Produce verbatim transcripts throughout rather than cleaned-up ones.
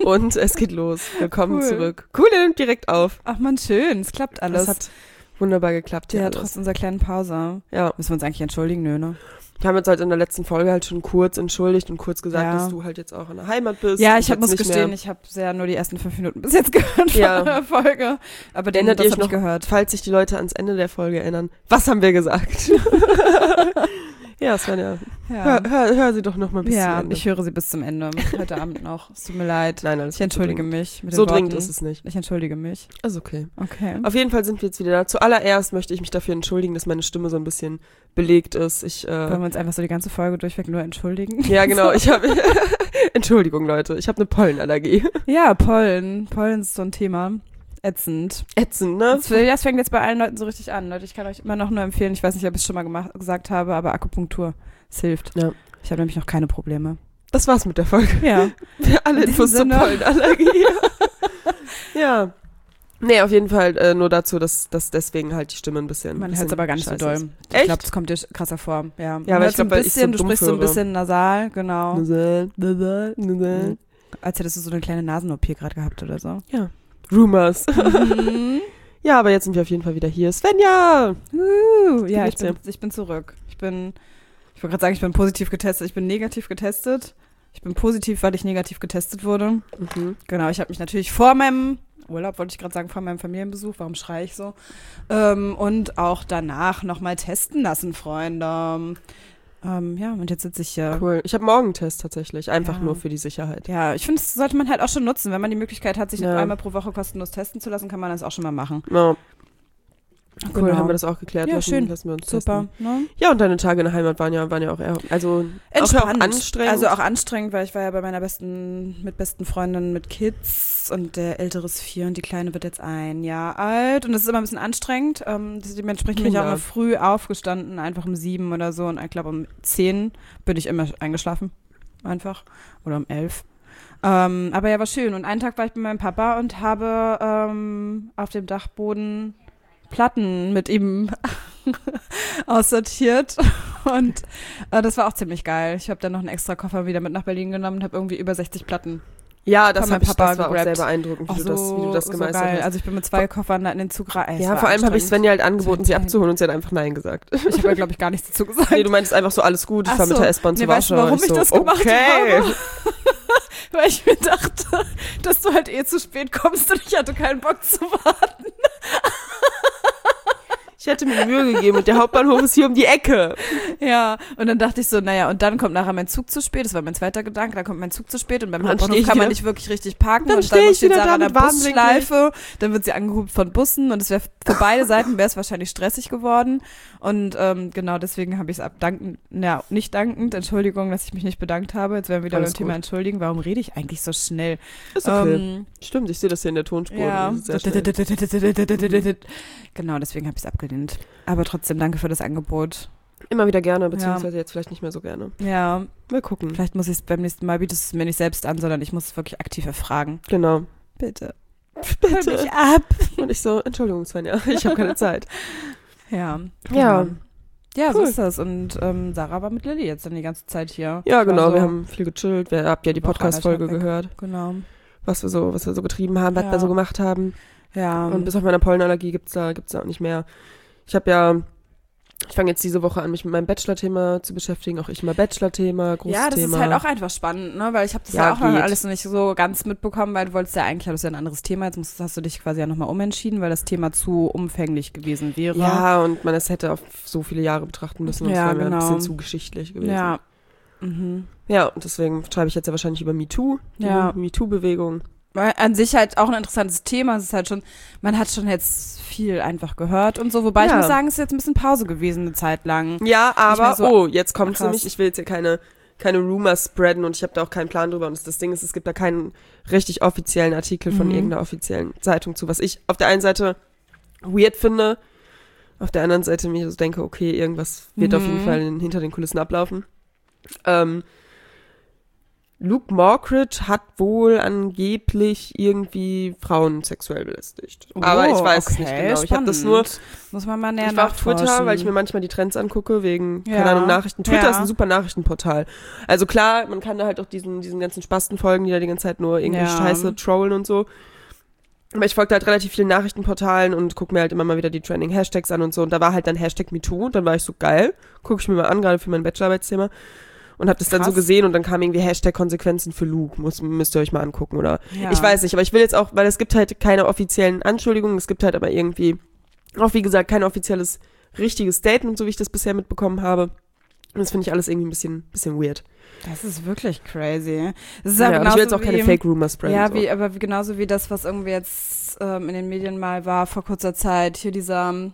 Und es geht los. Willkommen Cool. zurück. Cool, der nimmt direkt auf. Ach man, schön. Es klappt alles. Das hat wunderbar geklappt. ja, Ja, trotz unserer kleinen Pause. Ja. Müssen wir uns eigentlich entschuldigen? Nö, ne? Wir haben uns halt in der letzten Folge halt schon kurz entschuldigt und kurz gesagt, Ja. dass du halt jetzt auch in der Heimat bist. Ja, und ich hab, jetzt muss nicht gestehen, mehr. ich habe sehr nur die ersten fünf Minuten bis jetzt gehört von Ja. der Folge. Aber den, Erinnert das ihr euch habe ich noch, gehört. falls sich die Leute ans Ende der Folge erinnern, was haben wir gesagt? Ja, Svenja, Ja, hör, hör, hör sie doch noch mal bis ja zum Ende. ich höre sie bis zum Ende. Heute Abend noch. Es tut mir leid. Nein, alles Ich entschuldige so dringend. mich. Mit den So dringend Worten. ist es nicht. Ich entschuldige mich. Ist okay. Okay. Auf jeden Fall sind wir jetzt wieder da. Zuallererst möchte ich mich dafür entschuldigen, dass meine Stimme so ein bisschen belegt ist. Ich, Wollen äh, wir uns einfach so die ganze Folge durchweg nur entschuldigen? ja, genau. Ich habe Entschuldigung, Leute. Ich habe eine Pollenallergie. Ja, Pollen. Pollen ist so ein Thema. Ätzend. Ätzend, ne? Das, das fängt jetzt bei allen Leuten so richtig an. Leute, ich kann euch immer noch nur empfehlen, ich weiß nicht, ob ich es schon mal gemacht, gesagt habe, aber Akupunktur. Es hilft. Ja. Ich habe nämlich noch keine Probleme. Das war's mit der Folge. Ja. Alle In diesem Infos zur Sinne. Pollenallergie. Ja. Nee, auf jeden Fall äh, nur dazu, dass, dass deswegen halt die Stimme ein bisschen Man bisschen hört es aber gar nicht so scheiße doll. ist. Ich Echt? glaube, das kommt dir krasser vor. Ja, Ja, aber Man ich hört so glaub, ein weil ich so bisschen, du dumm sprichst so ein höre. bisschen nasal, genau. Nasal, nasal, nasal. Mhm. Als hättest du so eine kleine Nasen-O P gerade gehabt oder so. Ja. Rumors. Mhm. Ja, aber jetzt sind wir auf jeden Fall wieder hier. Svenja! Uh, ja, ich geht's dir? bin, ich bin zurück. Ich bin, ich wollte gerade sagen, ich bin positiv getestet. Ich bin negativ getestet. Ich bin positiv, weil ich negativ getestet wurde. Mhm. Genau, ich habe mich natürlich vor meinem Urlaub, wollte ich gerade sagen, vor meinem Familienbesuch, warum schreie ich so? Ähm, und auch danach nochmal testen lassen, Freunde. Ähm, ja, und jetzt sitze ich hier. Cool. Ich habe morgen einen Test tatsächlich. Einfach Ja. nur für die Sicherheit. Ja, ich finde, das sollte man halt auch schon nutzen. Wenn man die Möglichkeit hat, sich Ja. einmal pro Woche kostenlos testen zu lassen, kann man das auch schon mal machen. Ja. Cool, Genau. haben wir das auch geklärt. Ja, lassen, schön. Lassen wir uns Super. testen. Ne? Ja, und deine Tage in der Heimat waren ja, waren ja auch eher, also Entspannt. auch, ja auch anstrengend. Also auch anstrengend, weil ich war ja bei meiner besten, mit besten Freundin mit Kids und der Ältere ist vier und die Kleine wird jetzt ein Jahr alt und das ist immer ein bisschen anstrengend. Ähm, dementsprechend bin ich auch Kinder. immer früh aufgestanden, einfach um sieben oder so und ich glaube um zehn bin ich immer eingeschlafen, einfach, oder um elf. Ähm, aber ja, war schön und einen Tag war ich bei meinem Papa und habe ähm, auf dem Dachboden Platten mit ihm aussortiert und äh, das war auch ziemlich geil. Ich habe dann noch einen extra Koffer wieder mit nach Berlin genommen und habe irgendwie über sechzig Platten. ja, das, von hab meinem ich, Papa das war auch sehr gegrabt. beeindruckend, wie, Auch du, das, wie du das so gemeistert geil. hast. Also ich bin mit zwei Koffern da in den Zug rein. Ja, vor allem habe ich Svenja halt angeboten, sie Das war abzuholen und sie hat einfach Nein gesagt. Ich habe ja, glaube ich, gar nichts dazu gesagt. Nee, du meintest einfach so, alles gut, ich Ach fahr mit so. der S-Bahn Nee, zur weißt du, Warschau. warum ich so, das gemacht okay. habe? Weil ich mir dachte, dass du halt eh zu spät kommst und ich hatte keinen Bock zu warten. Ich hätte mir Mühe gegeben und der Hauptbahnhof ist hier um die Ecke. Ja, und dann dachte ich so, naja, und dann kommt nachher mein Zug zu spät. Das war mein zweiter Gedanke, dann kommt mein Zug zu spät und beim Und dann steh Hauptbahnhof ich kann man wieder- nicht wirklich richtig parken. Dann und steh dann ich steht wieder Sarah da an der mit Warnblinken. Busschleife, dann wird sie angehupt von Bussen und es wäre für beide Seiten wäre es wahrscheinlich stressig geworden. Und ähm, genau deswegen habe ich es abdankend, ja, nicht dankend, Entschuldigung, dass ich mich nicht bedankt habe. Jetzt werden wir wieder Alles beim Thema gut. entschuldigen. Warum rede ich eigentlich so schnell? Ist okay. Ähm, Stimmt, ich sehe das hier in der Tonspur. ja, Das ist sehr schnell. genau, deswegen habe ich es abgelehnt. Aber trotzdem, danke für das Angebot. Immer wieder gerne, beziehungsweise jetzt vielleicht nicht mehr so gerne. Ja, Mal gucken. vielleicht muss ich es beim nächsten Mal, bietest es mir nicht selbst an, sondern ich muss es wirklich aktiv erfragen. Genau. Bitte. Bitte. Hol mich ab. Und ich so, Entschuldigung, Svenja, ich habe keine Zeit. Ja. Ja. genau. Ja, so Cool. ist das. Und ähm, Sarah war mit Lilly jetzt dann die ganze Zeit hier. Ja, Ich war genau, so, wir haben viel gechillt. Wir habt ja die Woche Podcast-Folge anderthalb weg. gehört, Genau. was wir so, was wir so getrieben haben, was Ja. wir so gemacht haben. Ja. Und bis auf meine Pollenallergie gibt's da, gibt's da auch nicht mehr. Ich habe ja, ich fange jetzt diese Woche an, mich mit meinem Bachelor-Thema zu beschäftigen. Auch ich mal Bachelor-Thema, großes ja, das Thema. ist halt auch einfach spannend, ne? Weil ich habe das Ja, ja, auch noch geht. alles noch nicht so ganz mitbekommen, weil du wolltest ja eigentlich, das ist ja ein anderes Thema, jetzt musst, hast du dich quasi ja nochmal umentschieden, weil das Thema zu umfänglich gewesen wäre. Ja, und man es hätte auf so viele Jahre betrachten müssen und es Ja, war mir ein genau. bisschen zu geschichtlich gewesen. Ja. Mhm. Ja, und deswegen schreibe ich jetzt ja wahrscheinlich über MeToo, die Ja. MeToo-Bewegung. Weil an sich halt auch ein interessantes Thema. Es ist halt schon, man hat schon jetzt viel einfach gehört und so. Wobei ich Ja. muss sagen, es ist jetzt ein bisschen Pause gewesen, eine Zeit lang. Ja, aber, mehr so oh, jetzt kommt's krass. nämlich, ich will jetzt hier keine, keine Rumors spreaden und ich habe da auch keinen Plan drüber. Und das Ding ist, es gibt da keinen richtig offiziellen Artikel von Mhm. irgendeiner offiziellen Zeitung zu, was ich auf der einen Seite weird finde, auf der anderen Seite mir so denke, okay, irgendwas wird Mhm. auf jeden Fall in, hinter den Kulissen ablaufen. Ähm, Luke Mockridge hat wohl angeblich irgendwie Frauen sexuell belästigt. Oh, Aber ich weiß okay, es nicht genau. Spannend. Ich habe das nur, muss man mal näher ich war auf nachforschen. Twitter, weil ich mir manchmal die Trends angucke, wegen, Ja. keine Ahnung, Nachrichten. Twitter Ja. ist ein super Nachrichtenportal. Also klar, man kann da halt auch diesen, diesen ganzen Spasten folgen, die da die ganze Zeit nur irgendwie Ja. Scheiße trollen und so. Aber ich folgte halt relativ vielen Nachrichtenportalen und gucke mir halt immer mal wieder die Trending-Hashtags an und so. Und da war halt dann Hashtag MeToo und dann war ich so, geil, gucke ich mir mal an, gerade für mein Bachelorarbeitsthema. Und hab das dann Krass. so gesehen und dann kam irgendwie Hashtag Konsequenzen für Luke. Muss, müsst ihr euch mal angucken, oder? Ja. Ich weiß nicht, aber ich will jetzt auch, weil es gibt halt keine offiziellen Anschuldigungen, es gibt halt aber irgendwie, auch wie gesagt, kein offizielles, richtiges Statement, so wie ich das bisher mitbekommen habe. Und das finde ich alles irgendwie ein bisschen, bisschen weird. Das ist wirklich crazy. Das ist Ja, ja, und ich will jetzt auch wie, keine Fake-Rumors spreaden. Ja, so. wie, aber wie, genauso wie das, was irgendwie jetzt ähm, in den Medien mal war vor kurzer Zeit. Hier dieser ähm,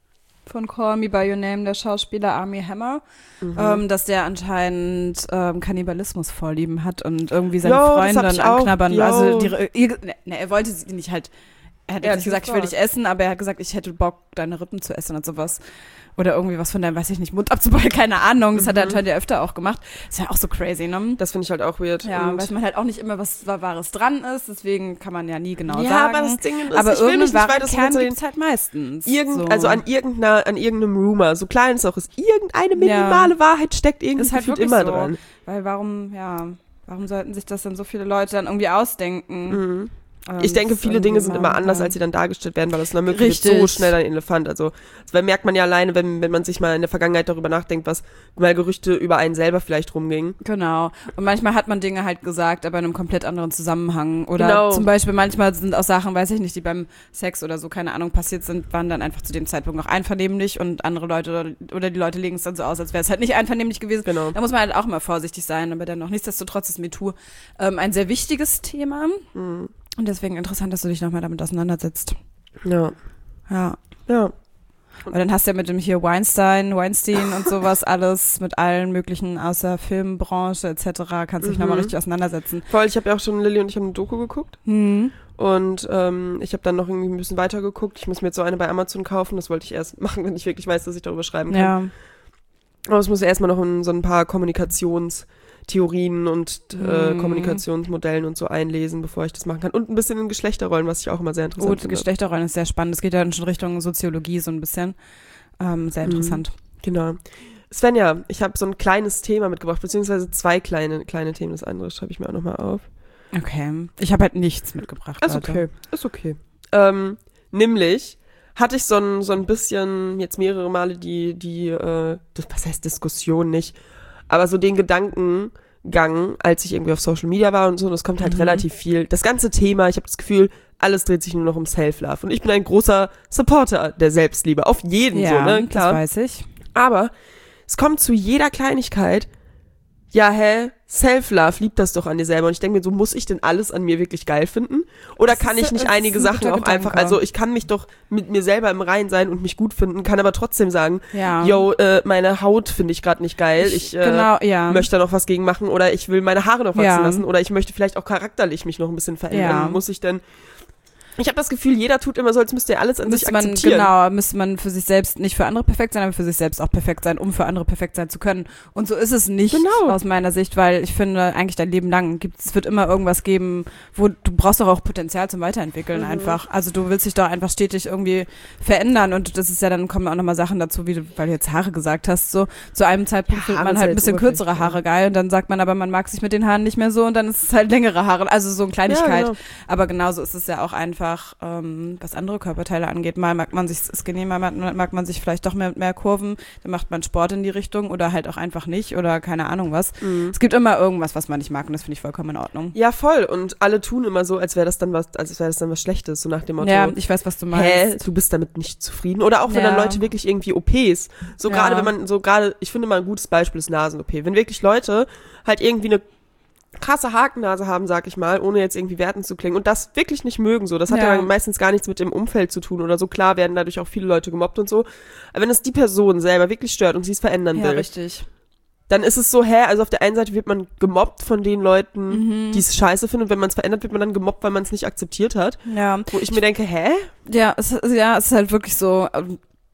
von Call Me By Your Name, der Schauspieler Armie Hammer, Mhm. ähm, dass der anscheinend ähm, Kannibalismus-Vorlieben hat und irgendwie seine Jo, das hab Freundin ich auch. anknabbern. Jo. Also die, ihr, ne, er wollte sie nicht halt, er hat Er jetzt hat nicht gesagt, ich will dich essen, aber er hat gesagt, ich hätte Bock, deine Rippen zu essen und sowas. Oder irgendwie was von deinem, weiß ich nicht, Mund abzubeuen, keine Ahnung. Das Mhm. hat er anscheinend ja öfter auch gemacht. Ist ja auch so crazy, ne? Das finde ich halt auch weird. Ja, und weiß man halt auch nicht immer, was da Wahres dran ist, deswegen kann man ja nie genau ja, sagen. aber das Ding ist, aber ich will mich irgendeinen nicht wahren weiter so Kern sehen. gibt's halt meistens. Irgend, so. Also an irgendeiner, an irgendeinem Rumor, so klein es auch ist, irgendeine minimale Ja. Wahrheit steckt irgendwie Ist halt gefühlt wirklich immer so. dran. Weil warum, ja, warum sollten sich das dann so viele Leute dann irgendwie ausdenken? Mhm. Ähm, Ich denke, das viele irgendwie Dinge sind mal- immer anders, ja. als sie dann dargestellt werden, weil das dann möglich ist, Richtig. so schnell ein Elefant. Also, das merkt man ja alleine, wenn, wenn man sich mal in der Vergangenheit darüber nachdenkt, was mal Gerüchte über einen selber vielleicht rumgingen. Genau. Und manchmal hat man Dinge halt gesagt, aber in einem komplett anderen Zusammenhang. Oder Genau. zum Beispiel manchmal sind auch Sachen, weiß ich nicht, die beim Sex oder so, keine Ahnung, passiert sind, waren dann einfach zu dem Zeitpunkt noch einvernehmlich und andere Leute oder, oder die Leute legen es dann so aus, als wäre es halt nicht einvernehmlich gewesen. Genau. Da muss man halt auch mal vorsichtig sein, aber dennoch, nichtsdestotrotz ist MeToo ähm, ein sehr wichtiges Thema. Mhm. Und deswegen interessant, dass du dich nochmal damit auseinandersetzt. Ja. Ja. Ja. Und dann hast du ja mit dem hier Weinstein, Weinstein und sowas alles, mit allen möglichen außer Filmbranche et cetera, kannst du dich Mhm. nochmal richtig auseinandersetzen. Voll, ich habe ja auch schon, Lilly und ich haben eine Doku geguckt. Hm. Und ähm, ich habe dann noch irgendwie ein bisschen weiter geguckt. Ich muss mir jetzt so eine bei Amazon kaufen. Das wollte ich erst machen, wenn ich wirklich weiß, dass ich darüber schreiben kann. Ja. Aber es muss erstmal noch in so ein paar Kommunikationstheorien und äh, Mhm. Kommunikationsmodellen und so einlesen, bevor ich das machen kann. Und ein bisschen in Geschlechterrollen, was ich auch immer sehr interessant Gut, finde. Geschlechterrollen ist sehr spannend. Es geht ja dann schon Richtung Soziologie so ein bisschen. Ähm, sehr Mhm. interessant. Genau. Svenja, ich habe so ein kleines Thema mitgebracht, beziehungsweise zwei kleine, kleine Themen. Das andere schreibe ich mir auch nochmal auf. Okay. Ich habe halt nichts mitgebracht. Ist Leute. okay, ist okay. Ähm, nämlich hatte ich so ein, so ein bisschen, jetzt mehrere Male die, die, äh, das, was heißt Diskussion nicht, aber so den Gedankengang, als ich irgendwie auf Social Media war und so, und es kommt halt Mhm. relativ viel. Das ganze Thema, ich habe das Gefühl, alles dreht sich nur noch um Self-Love. Und ich bin ein großer Supporter der Selbstliebe. Auf jeden Ja, so, ne? das Klar. weiß ich. Aber es kommt zu jeder Kleinigkeit, ja, hä, Self-Love, lieb das doch an dir selber. Und ich denke mir so, muss ich denn alles an mir wirklich geil finden? Oder Das kann ist- ich nicht das ist einige ein Sachen guter auch Gedanke. einfach, also ich kann mich doch mit mir selber im Reinen sein und mich gut finden, kann aber trotzdem sagen, Ja. yo, äh, meine Haut finde ich gerade nicht geil, ich, äh, genau, ja. möchte da noch was gegen machen oder ich will meine Haare noch wachsen Ja. lassen oder ich möchte vielleicht auch charakterlich mich noch ein bisschen verändern. Ja. Muss ich denn, ich habe das Gefühl, jeder tut immer so, als müsste er alles an sich Müsste man, akzeptieren. genau, müsste man für sich selbst nicht für andere perfekt sein, aber für sich selbst auch perfekt sein, um für andere perfekt sein zu können. Und so ist es nicht Genau. aus meiner Sicht, weil ich finde, eigentlich dein Leben lang gibt es wird immer irgendwas geben, wo du brauchst doch auch Potenzial zum Weiterentwickeln Mhm. einfach. Also du willst dich doch einfach stetig irgendwie verändern und das ist ja, dann kommen auch nochmal Sachen dazu, wie du, weil du jetzt Haare gesagt hast, so zu einem Zeitpunkt Ja, findet Haare man ist halt ja ein jetzt bisschen oberflächlich, kürzere Haare geil und dann sagt man aber, man mag sich mit den Haaren nicht mehr so und dann ist es halt längere Haare. Also so eine Kleinigkeit. Ja, genau. Aber genauso ist es ja auch einfach, ähm, was andere Körperteile angeht. Mal mag man sich skinny, mal mag, mag man sich vielleicht doch mehr mit mehr Kurven, dann macht man Sport in die Richtung oder halt auch einfach nicht oder keine Ahnung was. Mhm. Es gibt immer irgendwas, was man nicht mag und das finde ich vollkommen in Ordnung. Ja, voll. Und alle tun immer so, als wäre das dann was, als wäre das dann was Schlechtes, so nach dem Motto. Ja, ich weiß, was du meinst. Hä, du bist damit nicht zufrieden? Oder auch wenn Ja. dann Leute wirklich irgendwie O Ps, so Ja. gerade wenn man, so gerade, ich finde mal ein gutes Beispiel ist Nasen-O P. Wenn wirklich Leute halt irgendwie eine krasse Hakennase haben, sag ich mal, ohne jetzt irgendwie wertend zu klingen und das wirklich nicht mögen, so, das hat ja, Ja. dann meistens gar nichts mit dem Umfeld zu tun oder so, klar werden dadurch auch viele Leute gemobbt und so, aber wenn es die Person selber wirklich stört und sie es verändern Ja, will, richtig. dann ist es so, hä, also auf der einen Seite wird man gemobbt von den Leuten, Mhm. die es scheiße finden und wenn man es verändert, wird man dann gemobbt, weil man es nicht akzeptiert hat, Ja. wo ich mir denke, hä? Ja, es, ja, es ist halt wirklich so, ähm,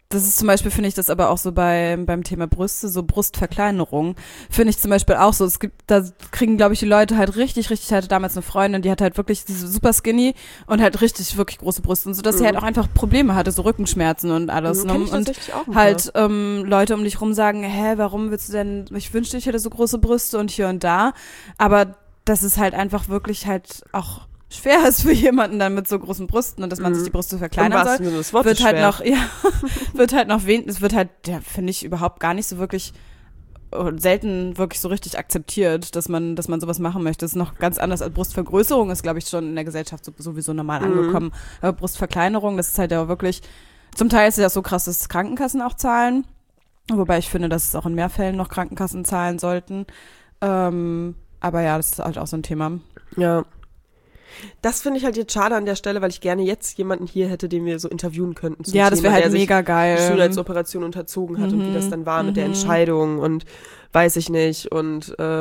Das ist zum Beispiel, finde ich das aber auch so bei, beim Thema Brüste, so Brustverkleinerung, finde ich zum Beispiel auch so, es gibt, da kriegen, glaube ich, die Leute halt richtig, richtig, ich hatte damals eine Freundin, die hat halt wirklich diese super skinny und halt richtig, wirklich große Brüste und so, dass mhm. sie halt auch einfach Probleme hatte, so Rückenschmerzen und alles. Mhm, Ne? kenn ich und tatsächlich auch halt ähm, Leute um dich rum sagen, hä, warum willst du denn, ich wünschte, ich hätte so große Brüste und hier und da, aber das ist halt einfach wirklich halt auch schwer ist für jemanden dann mit so großen Brüsten und dass man mhm. sich die Brüste verkleinern soll, das Wort wird halt schwer. noch, ja, wird halt noch wen, es wird halt, ja, finde ich überhaupt gar nicht so wirklich, selten wirklich so richtig akzeptiert, dass man, dass man sowas machen möchte. Das ist noch ganz anders als Brustvergrößerung, ist, glaube ich, schon in der Gesellschaft so, sowieso normal mhm. angekommen. Aber Brustverkleinerung, das ist halt ja wirklich, zum Teil ist es ja so krass, dass Krankenkassen auch zahlen, wobei ich finde, dass es auch in mehr Fällen noch Krankenkassen zahlen sollten. Ähm, aber ja, das ist halt auch so ein Thema. Ja. Das finde ich halt jetzt schade an der Stelle, weil ich gerne jetzt jemanden hier hätte, den wir so interviewen könnten. Zum Ja, das wäre halt mega geil. Die Schönheitsoperation unterzogen hat mhm. und wie das dann war mhm. mit der Entscheidung und weiß ich nicht und äh,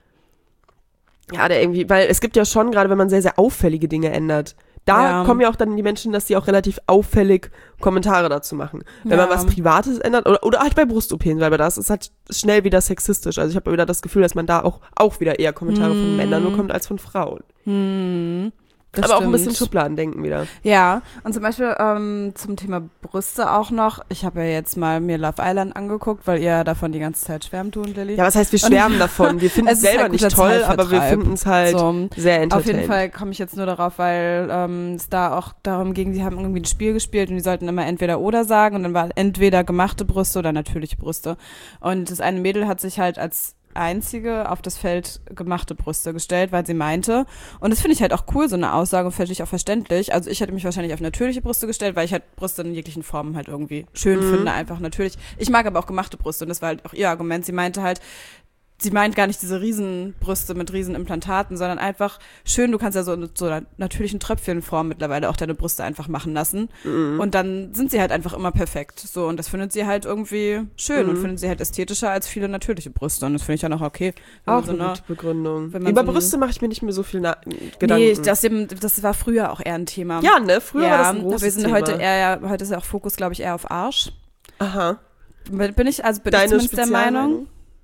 ja, der irgendwie, weil es gibt ja schon, gerade wenn man sehr, sehr auffällige Dinge ändert, da ja. kommen ja auch dann die Menschen, dass sie auch relativ auffällig Kommentare dazu machen. Wenn ja. man was Privates ändert oder, oder halt bei Brust-O Ps, weil bei das ist halt schnell wieder sexistisch. Also ich habe wieder das Gefühl, dass man da auch, auch wieder eher Kommentare hm. von Männern bekommt als von Frauen. Hm. Das aber stimmt. Auch ein bisschen Schubladendenken wieder. Ja, und zum Beispiel ähm, zum Thema Brüste auch noch. Ich habe ja jetzt mal mir Love Island angeguckt, weil ihr davon die ganze Zeit schwärmt, du und Lilly. Ja, was heißt, wir schwärmen und, davon? Wir finden es selber halt nicht toll, aber wir finden es halt so, sehr entertainend. Auf jeden Fall komme ich jetzt nur darauf, weil ähm, es da auch darum ging, sie haben irgendwie ein Spiel gespielt und die sollten immer entweder oder sagen und dann war entweder gemachte Brüste oder natürliche Brüste. Und das eine Mädel hat sich halt als einzige auf das Feld gemachte Brüste gestellt, weil sie meinte, und das finde ich halt auch cool, so eine Aussage, und finde ich auch verständlich, also ich hätte mich wahrscheinlich auf natürliche Brüste gestellt, weil ich halt Brüste in jeglichen Formen halt irgendwie schön mhm. finde, einfach natürlich. Ich mag aber auch gemachte Brüste und das war halt auch ihr Argument, sie meinte halt, sie meint gar nicht diese Riesenbrüste mit Riesenimplantaten, sondern einfach schön, du kannst ja so in so einer natürlichen Tröpfchenform mittlerweile auch deine Brüste einfach machen lassen. Mhm. Und dann sind sie halt einfach immer perfekt. So, und das findet sie halt irgendwie schön mhm. und findet sie halt ästhetischer als viele natürliche Brüste. Und das finde ich dann auch okay. Auch so eine eine gute Begründung. Über so Brüste mache ich mir nicht mehr so viel na- Gedanken. Nee, das, das war früher auch eher ein Thema. Ja, ne? Früher ja, war das ein großes wir sind Thema. Heute eher, heute ist ja auch Fokus, glaube ich, eher auf Arsch. Aha. Bin ich, also bin Deine ich zumindest der Meinung.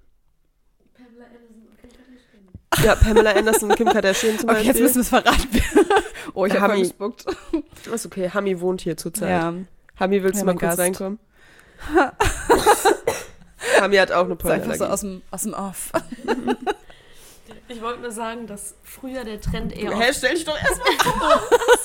Ja, Pamela Anderson und Kim Kardashian zum okay, Beispiel. Jetzt müssen wir es verraten. Oh, ich habe gespuckt. Ist okay, Hami wohnt hier zurzeit. Ja. Hami, willst ja, du mal kurz Gast. reinkommen? Hami hat auch eine Pollenallergie. Einfach so aus dem, aus dem Off. Ich wollte nur sagen, dass früher der Trend eher Hä, stell dich doch erstmal vor.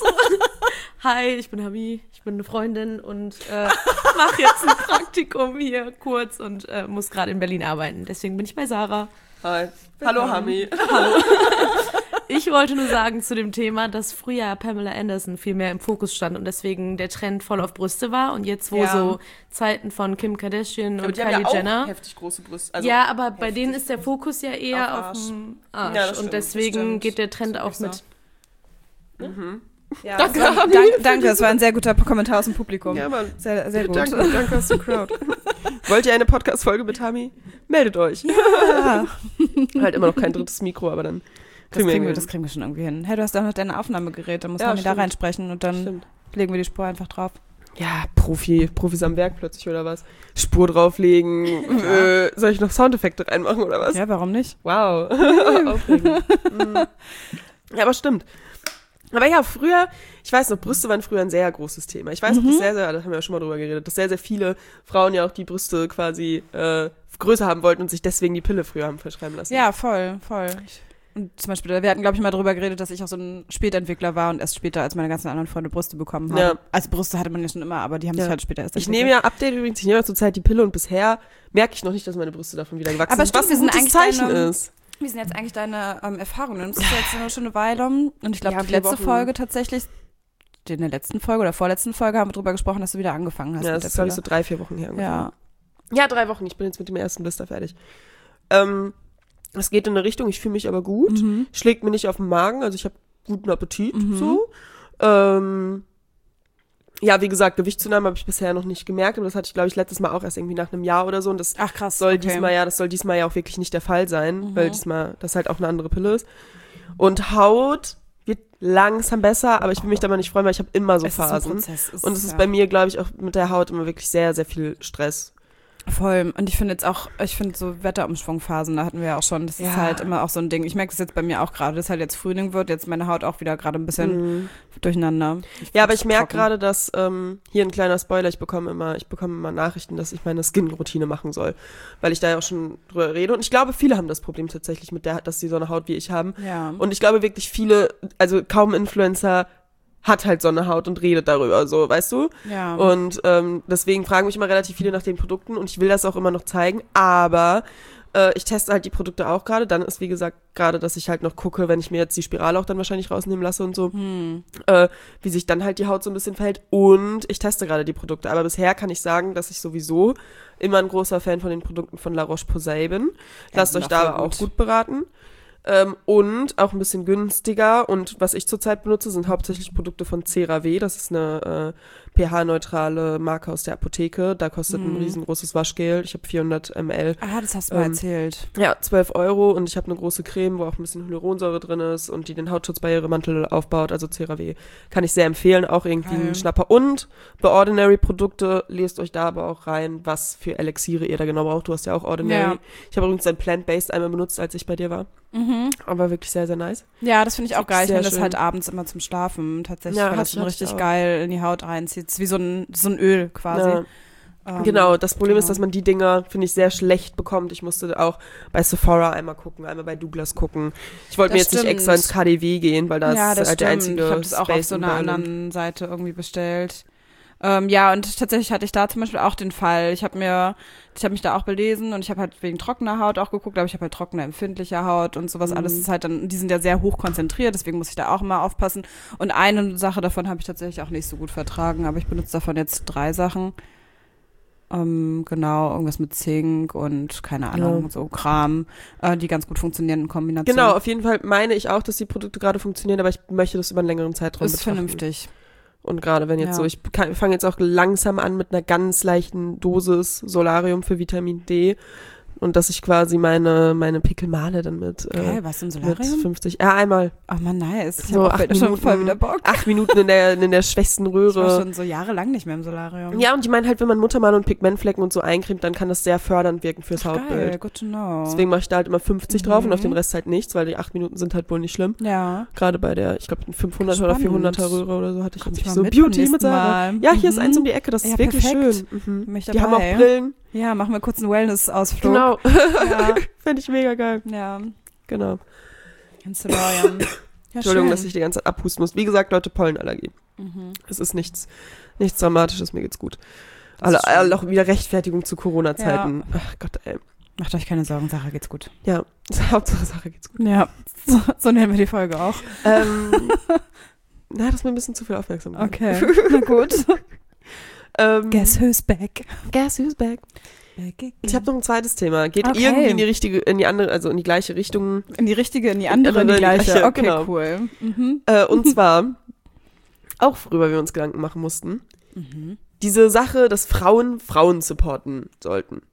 Hi, ich bin Hami, ich bin eine Freundin und äh, mache jetzt ein Praktikum hier kurz und äh, muss gerade in Berlin arbeiten. Deswegen bin ich bei Sarah. Hi. Hallo, Hami. Hallo. Ich wollte nur sagen zu dem Thema, dass früher Pamela Anderson viel mehr im Fokus stand und deswegen der Trend voll auf Brüste war. Und jetzt, wo ja. so Zeiten von Kim Kardashian aber und die Kylie haben ja Jenner. Auch heftig große Brüste. Also ja, aber bei denen ist der Fokus ja eher auf, auf dem Arsch. Ja, das und stimmt, deswegen geht der Trend auch so. mit. Mhm. Ja, danke, das war, dank, danke, das war ein sehr guter Kommentar aus dem Publikum. Ja, Mann. Sehr, sehr gut. Danke, danke aus der Crowd. Wollt ihr eine Podcast-Folge mit Hami? Meldet euch. Ja. Halt immer noch kein drittes Mikro, aber dann kriegen, das kriegen, wir, das kriegen wir schon irgendwie hin. Hey, du hast doch noch dein Aufnahmegerät, dann muss ja, Hami da reinsprechen und dann stimmt. Legen wir die Spur einfach drauf. Ja, Profi, Profis am Werk plötzlich oder was? Spur drauflegen. Ja. Äh, soll ich noch Soundeffekte reinmachen oder was? Ja, warum nicht? Wow. Aufregend. Ja, aber stimmt. Aber ja, früher, ich weiß noch, Brüste waren früher ein sehr großes Thema. Ich weiß noch, mhm. dass sehr, sehr, da haben wir ja schon mal drüber geredet, dass sehr, sehr viele Frauen ja auch die Brüste quasi äh, größer haben wollten und sich deswegen die Pille früher haben verschreiben lassen. Ja, voll, voll. Und zum Beispiel, wir hatten, glaube ich, mal drüber geredet, dass ich auch so ein Spätentwickler war und erst später als meine ganzen anderen Freunde Brüste bekommen haben. Ja. Also Brüste hatte man ja schon immer, aber die haben ja. sich halt später erst entwickelt. Ich nehme ja, Update übrigens, ich nehme ja zurzeit die Pille und bisher merke ich noch nicht, dass meine Brüste davon wieder gewachsen aber sind. Stimmt, was ein gutes Zeichen deine, ist. Wie sind jetzt eigentlich deine ähm, Erfahrungen? Das ist ja jetzt schon eine Weile und ich glaube, ja, die letzte Wochen. Folge tatsächlich, in der letzten Folge oder vorletzten Folge haben wir drüber gesprochen, dass du wieder angefangen hast. Ja, mit das der ist, glaube ich, so drei, vier Wochen her. Ja. ja, drei Wochen. Ich bin jetzt mit dem ersten Blister fertig. Ähm, es geht in eine Richtung, ich fühle mich aber gut. Mhm. Schlägt mir nicht auf den Magen, also ich habe guten Appetit. Mhm. So. Ähm, ja, wie gesagt, Gewichtszunahme habe ich bisher noch nicht gemerkt, aber das hatte ich, glaube ich, letztes Mal auch erst irgendwie nach einem Jahr oder so. Und das Ach, krass, soll okay. diesmal ja, das soll diesmal ja auch wirklich nicht der Fall sein, mhm. weil diesmal das halt auch eine andere Pille ist. Und Haut wird langsam besser, aber ich will mich da mal nicht freuen, weil ich habe immer so Es ist ein Phasen. Prozess, es Und es ist, ist ja. bei mir, glaube ich, auch mit der Haut immer wirklich sehr, sehr viel Stress. Voll. Und ich finde jetzt auch, ich finde so Wetterumschwungphasen, da hatten wir ja auch schon, das Ja. ist halt immer auch so ein Ding. Ich merke das jetzt bei mir auch gerade, dass halt jetzt Frühling wird, jetzt meine Haut auch wieder gerade ein bisschen Mhm. durcheinander. Ich Ja, aber find's ich merke trocken. gerade, dass, ähm, hier ein kleiner Spoiler, ich bekomme immer, ich bekomme immer Nachrichten, dass ich meine Skin-Routine machen soll, weil ich da ja auch schon drüber rede. Und ich glaube, viele haben das Problem tatsächlich mit der, dass sie so eine Haut wie ich haben. Ja. Und ich glaube wirklich viele, also kaum Influencer hat halt so eine Haut und redet darüber, so, weißt du? ja. Und ähm, deswegen fragen mich immer relativ viele nach den Produkten und ich will das auch immer noch zeigen, aber äh, ich teste halt die Produkte auch gerade. Dann ist, wie gesagt, gerade, dass ich halt noch gucke, wenn ich mir jetzt die Spirale auch dann wahrscheinlich rausnehmen lasse und so, hm. äh, wie sich dann halt die Haut so ein bisschen verhält. Und ich teste gerade die Produkte. Aber bisher kann ich sagen, dass ich sowieso immer ein großer Fan von den Produkten von La Roche-Posay bin. Ja, Lasst sind euch auch da voll aber auch gut. gut beraten. Ähm, und auch ein bisschen günstiger. Und was ich zurzeit benutze, sind hauptsächlich Produkte von CeraVe. Das ist eine äh, pH-neutrale Marke aus der Apotheke. Da kostet ein Mhm. riesengroßes Waschgel. Ich habe vierhundert Milliliter. Ah, das hast du mal ähm, erzählt. Ja, zwölf Euro. Und ich habe eine große Creme, wo auch ein bisschen Hyaluronsäure drin ist und die den Hautschutzbarrieremantel aufbaut. Also CeraVe kann ich sehr empfehlen. Auch irgendwie Geil. ein Schnapper. Und bei Ordinary Produkte, lest euch da aber auch rein, was für Elixiere ihr da genau braucht. Du hast ja auch Ordinary. Ja. Ich habe übrigens ein Plant-Based einmal benutzt, als ich bei dir war. Mhm. Aber wirklich sehr, sehr nice. Ja, das finde ich auch geil. Ich Sehr nehme das schön. halt abends immer zum Schlafen tatsächlich, Ja, weil hatte das ich- schon hatte ich richtig auch. geil in die Haut reinzieht. Es ist wie so ein, so ein Öl quasi. Ja. Ähm, Genau, das Problem ist, genau. dass man die Dinger, finde ich, sehr schlecht bekommt. Ich musste auch bei Sephora einmal gucken, einmal bei Douglas gucken. Ich wollte mir Das jetzt nicht stimmt. extra ins K D W gehen, weil das ja, ist das halt der stimmt. einzige Ich habe das auch auf Space so einer Environment. anderen Seite irgendwie bestellt. Ähm, ja, und tatsächlich hatte ich da zum Beispiel auch den Fall. Ich habe mir, ich habe mich da auch belesen und ich habe halt wegen trockener Haut auch geguckt, aber ich habe halt trockene, empfindliche Haut und sowas Mhm. alles ist halt dann, die sind ja sehr hoch konzentriert, deswegen muss ich da auch immer aufpassen. Und eine Sache davon habe ich tatsächlich auch nicht so gut vertragen, aber ich benutze davon jetzt drei Sachen. Ähm, genau, irgendwas mit Zink und keine Ahnung, Ja. so Kram, äh, die ganz gut funktionieren in Kombination. Genau, auf jeden Fall meine ich auch, dass die Produkte gerade funktionieren, aber ich möchte das über einen längeren Zeitraum ist betrachten. vernünftig. Und gerade wenn jetzt Ja. so, ich fange jetzt auch langsam an mit einer ganz leichten Dosis Solarium für Vitamin D und dass ich quasi meine, meine Pickel male dann mit, äh, Geil, was im mit Solarium? fünfzig. Ja, einmal. Ach man, nice. Ich So habe auch acht schon Minuten. voll wieder Bock. Acht Minuten in der, in der schwächsten Ich war Röhre. schon so jahrelang nicht mehr im Solarium. Ja, und die meinen halt, wenn man Muttermal und Pigmentflecken und so eincremt, dann kann das sehr fördernd wirken fürs Geil, Hautbild. good to know. Deswegen mache ich da halt immer fünfzig drauf und auf Mhm. den Rest halt nichts, weil die acht Minuten sind halt wohl nicht schlimm. Ja. Gerade bei der, ich glaube, fünfhunderter oder Spannend. vierhunderter Röhre oder so hatte ich Komm jetzt ich nicht mal so mit beim Beauty mit nächsten Sarah. Mal. Ja, hier ist Mhm. eins um die Ecke, das ist Ja, wirklich perfekt. schön. Mhm. Bin ich Die haben auch dabei. Brillen. Ja, machen wir kurz einen Wellness-Ausflug. Genau. Ja. Fände ich mega geil. Ja. Genau. In Solarium. Ja, Entschuldigung, schön. dass ich die ganze Zeit abhusten muss. Wie gesagt, Leute, Pollenallergie. Mhm. Es ist nichts, nichts Dramatisches, mir geht's gut. Das Alle, ist schön. alle auch wieder Rechtfertigung zu Corona-Zeiten. Ach Gott, ey. Macht euch keine Sorgen, Sarah geht's gut. Ja, Hauptsache Sache geht's gut. Ja, so, so nennen wir die Folge auch. Ähm, na, das ist mir ein bisschen zu viel Aufmerksamkeit. Okay, na gut. Ähm, Guess who's back? Guess who's back? Ich habe noch ein zweites Thema. Geht Okay. irgendwie in die richtige, in die andere, also in die gleiche Richtung. In die richtige, in die andere, in die In die gleiche. gleiche, Okay, genau. cool. Mhm. Äh, und zwar, auch worüber wir uns Gedanken machen mussten, Mhm. diese Sache, dass Frauen Frauen supporten sollten.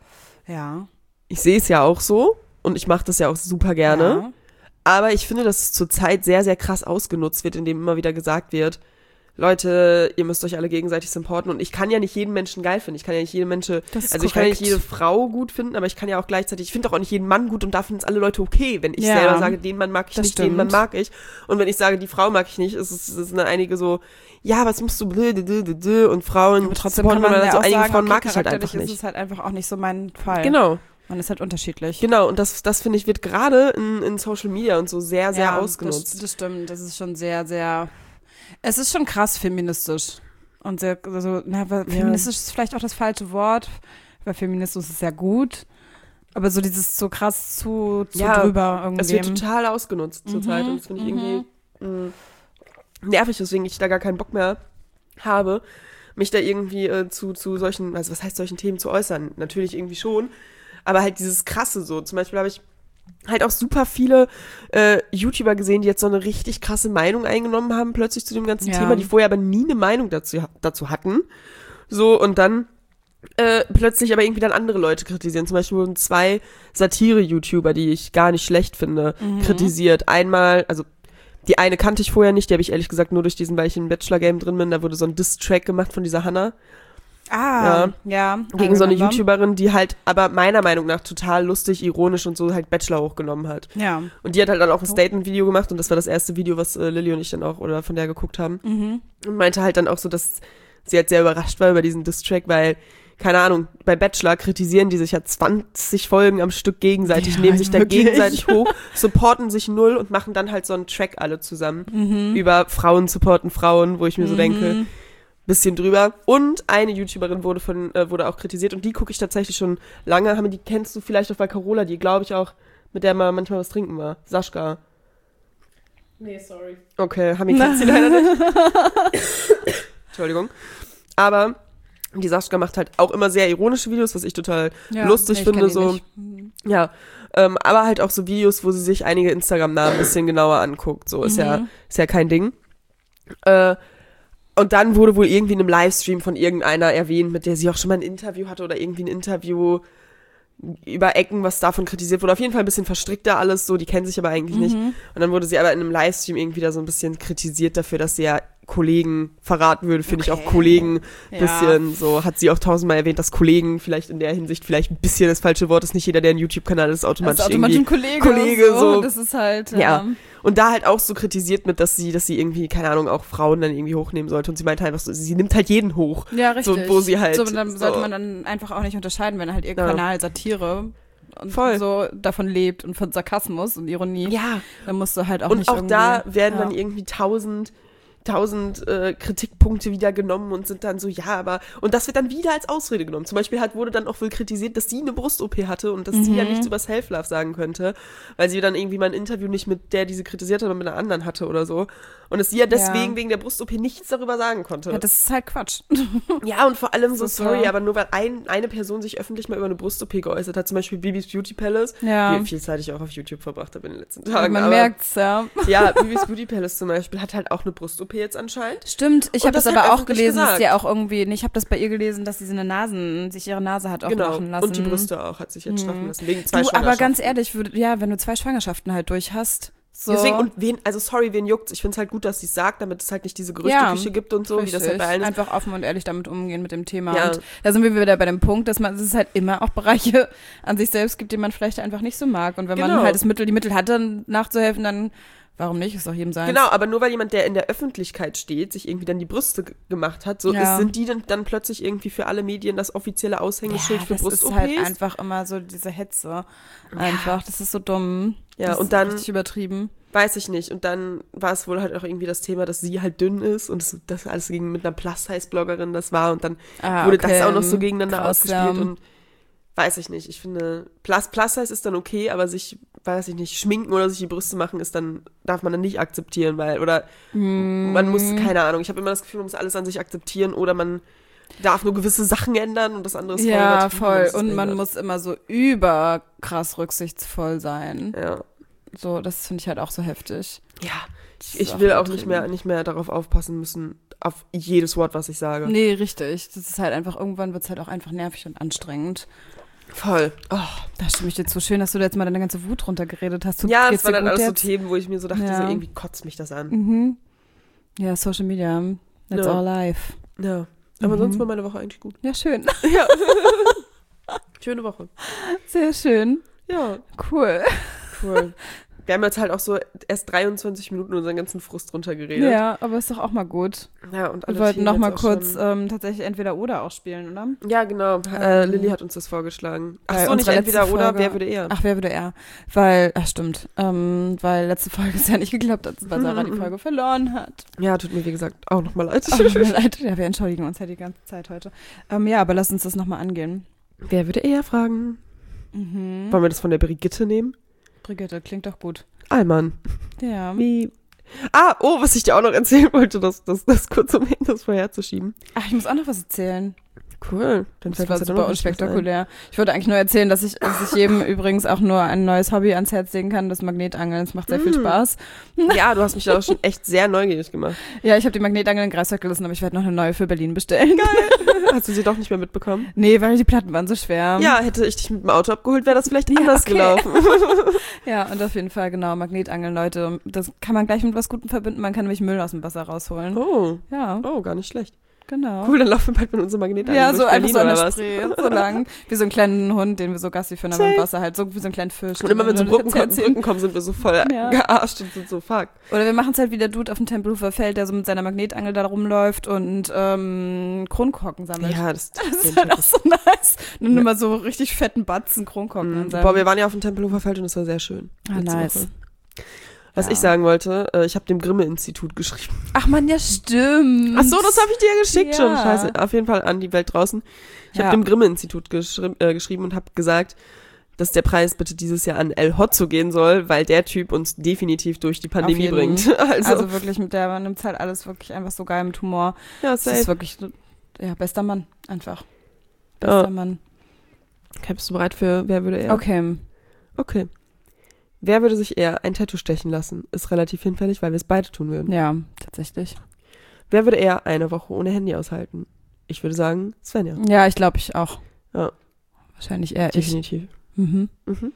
Ja. Ich sehe es ja auch so und ich mache das ja auch super gerne. Ja. Aber ich finde, dass es zurzeit sehr, sehr krass ausgenutzt wird, indem immer wieder gesagt wird, Leute, ihr müsst euch alle gegenseitig supporten. Und ich kann ja nicht jeden Menschen geil finden. Ich kann ja nicht jede Menschen, Das ist also ich kann ja nicht korrekt. jede Frau gut finden, aber ich kann ja auch gleichzeitig, ich finde doch auch nicht jeden Mann gut und da finden es alle Leute okay, wenn ich Ja, selber sage, den Mann mag ich das nicht, den Mann stimmt. mag ich. Und wenn ich sage, die Frau mag ich nicht, ist es sind dann einige so, ja, was musst du blö, blö, blö, blö, und Frauen Aber trotzdem supporten kann man ja so auch einige sagen, Frauen okay, mag ich halt charakterlich einfach ist nicht. es halt einfach auch nicht so mein Fall. Genau. Man ist halt unterschiedlich. Genau, und das, das finde ich, wird gerade in, in Social Media und so sehr, sehr ja, ausgenutzt. Das, das stimmt, das ist schon sehr, sehr, es ist schon krass feministisch. Und sehr, also, na, aber feministisch ist vielleicht auch das falsche Wort, weil Feminismus ist sehr gut. Aber so dieses so krass zu, zu Ja, drüber irgendwie. Es wird total ausgenutzt zurzeit Mhm, und das finde ich mhm. irgendwie mh, nervig, weswegen ich da gar keinen Bock mehr habe, mich da irgendwie äh, zu, zu solchen, also was heißt solchen Themen zu äußern? Natürlich irgendwie schon, aber halt dieses Krasse so. Zum Beispiel habe ich halt auch super viele äh, YouTuber gesehen, die jetzt so eine richtig krasse Meinung eingenommen haben plötzlich zu dem ganzen Ja. Thema, die vorher aber nie eine Meinung dazu, dazu hatten. So, und dann äh, plötzlich aber irgendwie dann andere Leute kritisieren. Zum Beispiel wurden zwei Satire-YouTuber, die ich gar nicht schlecht finde, Mhm. kritisiert. Einmal, also Die eine kannte ich vorher nicht, die habe ich ehrlich gesagt nur durch diesen, weil ich im Bachelor-Game drin bin, da wurde so ein Diss-Track gemacht von dieser Hannah. Ah, ja. ja gegen so eine YouTuberin, die halt aber meiner Meinung nach total lustig, ironisch und so halt Bachelor hochgenommen hat. Ja. Und die hat halt dann auch ein Statement-Video gemacht und das war das erste Video, was äh, Lilly und ich dann auch oder von der geguckt haben. Mhm. Und meinte halt dann auch so, dass sie halt sehr überrascht war über diesen Diss-Track, weil, keine Ahnung, bei Bachelor kritisieren die sich ja zwanzig Folgen am Stück gegenseitig, ja, nehmen sich da wirklich. gegenseitig hoch, supporten sich null und machen dann halt so einen Track alle zusammen Mhm. über Frauen supporten Frauen, wo ich mir so Mhm. denke, bisschen drüber. Und eine YouTuberin wurde von äh, wurde auch kritisiert und die gucke ich tatsächlich schon lange. Haben die kennst du vielleicht auch bei Carola, die glaube ich auch, mit der man manchmal was trinken war. Sascha. Nee, sorry. Okay, Hami kennt sie leider nicht. Entschuldigung. Aber die Sascha macht halt auch immer sehr ironische Videos, was ich total Ja, lustig nee, ich finde. kenn die So, nicht. Mhm. ja, ähm, aber halt auch so Videos, wo sie sich einige Instagram-Namen ein bisschen genauer anguckt. So ist Mhm. ja ist ja kein Ding. Äh, Und dann wurde wohl irgendwie in einem Livestream von irgendeiner erwähnt, mit der sie auch schon mal ein Interview hatte oder irgendwie ein Interview über Ecken, was davon kritisiert wurde. Auf jeden Fall ein bisschen verstrickter alles so, die kennen sich aber eigentlich nicht. Und dann wurde sie aber in einem Livestream irgendwie da so ein bisschen kritisiert dafür, dass sie ja Kollegen verraten würde, finde ich Okay. auch Kollegen Ja. bisschen, so hat sie auch tausendmal erwähnt, dass Kollegen vielleicht in der Hinsicht vielleicht ein bisschen das falsche Wort ist, nicht jeder, der einen YouTube-Kanal ist, automatisch, Das ist automatisch ein irgendwie Kollege. Kollege, so. Das ist halt, ja. Ja. Und da halt auch so kritisiert mit, dass sie, dass sie irgendwie, keine Ahnung, auch Frauen dann irgendwie hochnehmen sollte. Und sie meinte einfach so, sie nimmt halt jeden hoch. Ja, richtig. So, wo sie halt So, dann sollte so- man dann einfach auch nicht unterscheiden, wenn halt ihr Ja. Kanal Satire und Voll. so davon lebt und von Sarkasmus und Ironie. Ja. Dann musst du halt auch Und nicht auch irgendwie, da werden ja. dann irgendwie tausend, tausend äh, Kritikpunkte wieder genommen und sind dann so, ja, aber, und das wird dann wieder als Ausrede genommen. Zum Beispiel halt wurde dann auch wohl kritisiert, dass sie eine Brust-O P hatte und dass sie ja Mhm. nichts über Self-Love sagen könnte, weil sie dann irgendwie mal ein Interview nicht mit der, die sie kritisiert hat, sondern mit einer anderen hatte oder so. Und dass sie ja deswegen Ja. wegen der Brust-O P nichts darüber sagen konnte. Ja, das ist halt Quatsch. Ja, und vor allem so, Das ist sorry, so. aber nur weil ein, eine Person sich öffentlich mal über eine Brust-O P geäußert hat, zum Beispiel Bibis Beauty Palace, Ja. wie viel Zeit ich auch auf YouTube verbracht habe in den letzten Tagen. Man aber, merkt's, ja. ja, Bibis Beauty Palace zum Beispiel hat halt auch eine Brust-O P jetzt anscheinend. Stimmt, ich Und habe das, das aber hat auch öffentlich gelesen, dass gesagt. die auch irgendwie, nee, ich habe das bei ihr gelesen, dass sie so eine Nasen, sich ihre Nase hat auch Genau, machen lassen. und die Brüste auch, hat sich jetzt straffen lassen, wegen zwei Du, aber ganz Schwangerschaften. ehrlich, würd, ja, wenn du zwei Schwangerschaften halt durch hast, so. Deswegen, und wen, also sorry, wen juckt's? Ich find's halt gut, dass sie es sagt, damit es halt nicht diese Gerüchteküche Ja, gibt und so, wie das halt Richtig. bei allen ist. Einfach offen und ehrlich damit umgehen mit dem Thema. Ja. Und da sind wir wieder bei dem Punkt, dass man, dass es halt immer auch Bereiche an sich selbst gibt, die man vielleicht einfach nicht so mag. Und wenn man Genau. halt das Mittel, die Mittel hat, dann nachzuhelfen, dann warum nicht? Ist doch jedem sein. Genau, aber nur weil jemand, der in der Öffentlichkeit steht, sich irgendwie dann die Brüste g- gemacht hat, so Ja. ist, sind die dann, dann plötzlich irgendwie für alle Medien das offizielle Aushängeschild Ja, für das ist Brust-O Ps. halt einfach immer so diese Hetze. Einfach, das ist so dumm. Ja, das und ist dann- richtig übertrieben. Weiß ich nicht. Und dann war es wohl halt auch irgendwie das Thema, dass sie halt dünn ist und das, das alles gegen mit einer Plus-Size-Bloggerin das war und dann Ah, wurde okay. das auch noch so gegeneinander Krass, ausgespielt ja. und weiß ich nicht. Ich finde, Plus, Plus-Size ist dann okay, aber sich, weiß ich nicht, schminken oder sich die Brüste machen ist dann, darf man dann nicht akzeptieren, weil, oder Hm. man muss, keine Ahnung, ich habe immer das Gefühl, man muss alles an sich akzeptieren oder man darf nur gewisse Sachen ändern und das andere ist voll Ja, übertrieben, voll. das ist Und man behindert. muss immer so über krass rücksichtsvoll sein. Ja, So, das finde ich halt auch so heftig. ja. Das Ich, ist ich auch will auch nicht übertrieben. mehr, nicht mehr darauf aufpassen müssen, auf jedes Wort, was ich sage. Nee, richtig. Das ist halt einfach, irgendwann wird es halt auch einfach nervig und anstrengend. Voll. Oh. Da stimme ich dir zu. Schön, dass du da jetzt mal deine ganze Wut runtergeredet hast. Tut- Ja, geht's es waren dir dann gut alles so jetzt? Themen, wo ich mir so dachte, Ja. so irgendwie kotzt mich das an. Mhm. Ja, Social Media. That's Ja. all life. Ja. Aber Mhm. sonst war meine Woche eigentlich gut. Ja, schön. Ja. Schöne Woche. Sehr schön. Ja, Cool. cool. Wir haben jetzt halt auch so erst dreiundzwanzig Minuten unseren ganzen Frust runtergeredet. Ja, aber ist doch auch mal gut. Ja, und alle Wir wollten Themen noch jetzt mal auch kurz schon- ähm, tatsächlich entweder oder auch spielen, oder? Ja, genau. Äh, Ähm, Lilly hat uns das vorgeschlagen. Ach bei so, nicht unserer entweder letzten oder, Folge- wer würde eher? Ach, wer würde er? Weil, ach stimmt, ähm, weil letzte Folge es ja nicht geklappt hat, weil Sarah die Folge verloren hat. Ja, tut mir wie gesagt auch nochmal leid. Oh, tut mir leid. Ja, wir entschuldigen uns ja die ganze Zeit heute. Ähm, ja, aber lass uns das nochmal angehen. Wer würde eher fragen? Mhm. Wollen wir das von der Brigitte nehmen? Brigitte, klingt doch gut. Allmann. Ja. Wie? Ah, oh, was ich dir auch noch erzählen wollte, das, das, das kurz um das vorherzuschieben. Ach, ich muss auch noch was erzählen. Cool. Dann Das fällt war uns ja super noch richtig was unspektakulär. Ich wollte eigentlich nur erzählen, dass ich, dass ich jedem übrigens auch nur ein neues Hobby ans Herz legen kann, das Magnetangeln. Es macht sehr viel Mm. Spaß. ein. Ja, du hast mich da auch schon echt sehr neugierig gemacht. Ja, ich habe die Magnetangel in Greifswald gelassen, aber ich werde noch eine neue für Berlin bestellen. Hast du sie doch nicht mehr mitbekommen? Nee, weil die Platten waren so schwer. Ja, hätte ich dich mit dem Auto abgeholt, wäre das vielleicht Ja, anders okay. gelaufen. Ja, und auf jeden Fall, genau, Magnetangeln, Leute. Das kann man gleich mit was Gutem verbinden. Man kann nämlich Müll aus dem Wasser rausholen. Oh, Ja, oh, gar nicht schlecht. genau. Cool, dann laufen wir bald mit unserem Magnetangel Ja, durch so einfach Berlin so eine oder was? Spree, so lang. Wie so einen kleinen Hund, den wir so Gassi führen, aber im Safe. Wasser halt. So wie so einen kleinen Fisch. Und immer wenn so den wir Brücken, jetzt kommen, erzählen. Brücken kommen, sind wir so voll Ja. gearscht und sind so fuck. Oder wir machen es halt wie der Dude auf dem Tempelhofer Feld, der so mit seiner Magnetangel da rumläuft und ähm, Kronkorken sammelt. Ja, das, Das das ist halt auch so nice. Und Ja. immer so richtig fetten Batzen Kronkorken Mhm. ansammeln. Boah, wir waren ja auf dem Tempelhofer Feld und es war sehr schön. Ah, Letzte nice. Woche. Was Ja. ich sagen wollte, äh, ich habe dem Grimme-Institut geschrieben. Ach man, ja stimmt. Ach so, das habe ich dir ja geschickt schon. Ja. Scheiße, auf jeden Fall an die Welt draußen. Ich Ja. habe dem Grimme-Institut geschri äh, geschrieben und habe gesagt, dass der Preis bitte dieses Jahr an El Hotzo gehen soll, weil der Typ uns definitiv durch die Pandemie jeden. bringt. Also, Also wirklich, mit der man nimmt halt alles wirklich einfach so geil mit Humor. ja, Das ist safe. wirklich, ja, bester Mann, einfach. Bester Ja. Mann. Okay, bist du bereit für Wer würde er? Okay. Okay. Wer würde sich eher ein Tattoo stechen lassen? Ist relativ hinfällig, weil wir es beide tun würden. Ja, tatsächlich. Wer würde eher eine Woche ohne Handy aushalten? Ich würde sagen, Svenja. Ja, ich glaube ich auch. Ja. Wahrscheinlich eher ich. Definitiv. Mhm. Mhm.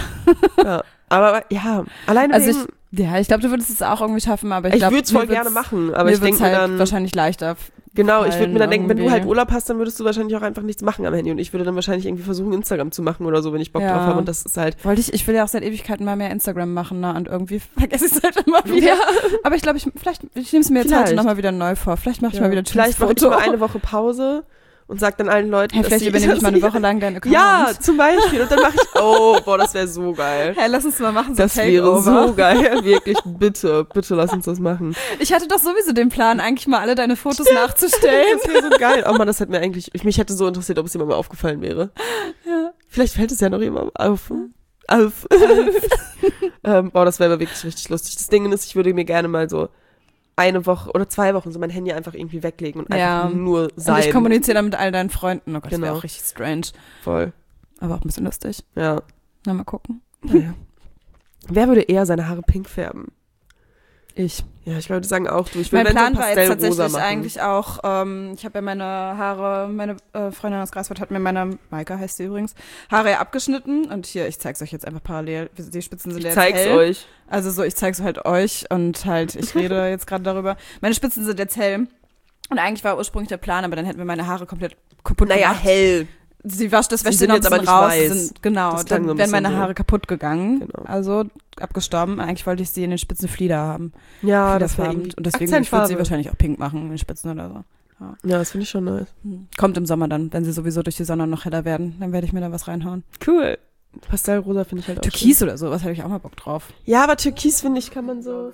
Ja. Aber ja, alleine Also wegen, ich, ja, ich glaube, du würdest es auch irgendwie schaffen, aber ich, ich glaube, würde es voll gerne machen, aber ich denke mir halt dann, wahrscheinlich leichter. genau, ich würde mir dann denken, wenn du irgendwie. halt Urlaub hast, dann würdest du wahrscheinlich auch einfach nichts machen am Handy und ich würde dann wahrscheinlich irgendwie versuchen, Instagram zu machen oder so, wenn ich Bock Ja. drauf habe und das ist halt, Wollte ich, ich will ja auch seit Ewigkeiten mal mehr Instagram machen, ne? Und irgendwie vergesse ich es halt immer wieder. Ja. Aber ich glaube, ich, vielleicht, ich nehme es mir jetzt Vielleicht. heute nochmal wieder neu vor. Vielleicht mache ich ja. mal wieder ein vielleicht mache ich Foto. mal eine Woche Pause und sag dann allen Leuten, Hey, dass vielleicht sie, übernehme ich mal eine dass Woche lang deinen sie- Account. Ja, zum Beispiel und dann mache ich, oh, boah, das wäre so geil. Hey, lass uns mal machen, so Das ein wäre Takeover. so geil, wirklich, bitte, bitte lass uns das machen. Ich hatte doch sowieso den Plan, eigentlich mal alle deine Fotos nachzustellen. Das wäre so geil. Oh Mann, das hätte mir eigentlich, ich, mich hätte so interessiert, ob es jemandem aufgefallen wäre. Ja. Vielleicht fällt es ja noch jemandem auf. Auf. ähm, boah, das wäre aber wirklich richtig lustig. Das Ding ist, ich würde mir gerne mal so eine Woche oder zwei Wochen so mein Handy einfach irgendwie weglegen und Ja. einfach nur Und sein. ich kommuniziere dann mit all deinen Freunden. Oh Gott, das wäre Genau. auch richtig strange. Voll. Aber auch ein bisschen lustig. Ja. Na, mal gucken. Naja. Wer würde eher seine Haare pink färben? Ich. Ja, ich würde sagen auch du. Ich will, Mein wenn Plan so war jetzt Pastellrosa tatsächlich machen. eigentlich auch, ähm, ich habe ja meine Haare, meine äh, Freundin aus Greifswald hat mir meine, Maika heißt sie übrigens, Haare ja abgeschnitten und hier, ich zeig's euch jetzt einfach parallel, die Spitzen sind Ich jetzt zeig's hell. euch. Also so, ich zeig's halt euch und halt, ich rede jetzt gerade darüber. Meine Spitzen sind jetzt hell und eigentlich war ursprünglich der Plan, aber dann hätten wir meine Haare komplett kaputt Naja, gemacht. hell. Sie wascht das Sie wäscht sind noch ein jetzt aber bisschen nicht raus. weiß. Sind, genau, Das klang dann so ein wären meine bisschen so. Haare kaputt gegangen. Genau. Also abgestorben. Eigentlich wollte ich sie in den Spitzen Flieder haben. Ja, das wäre Fliederfarben. irgendwie Und deswegen ich würde sie Akzentfarbe. wahrscheinlich auch pink machen in den Spitzen oder so. Ja, das finde ich schon nice. Kommt im Sommer dann, wenn sie sowieso durch die Sonne noch heller werden. Dann werde ich mir da was reinhauen. Cool. Pastellrosa finde ich halt auch Türkis oder so, was hätte ich auch mal Bock drauf. schön. Ja, aber Türkis finde ich, kann man so.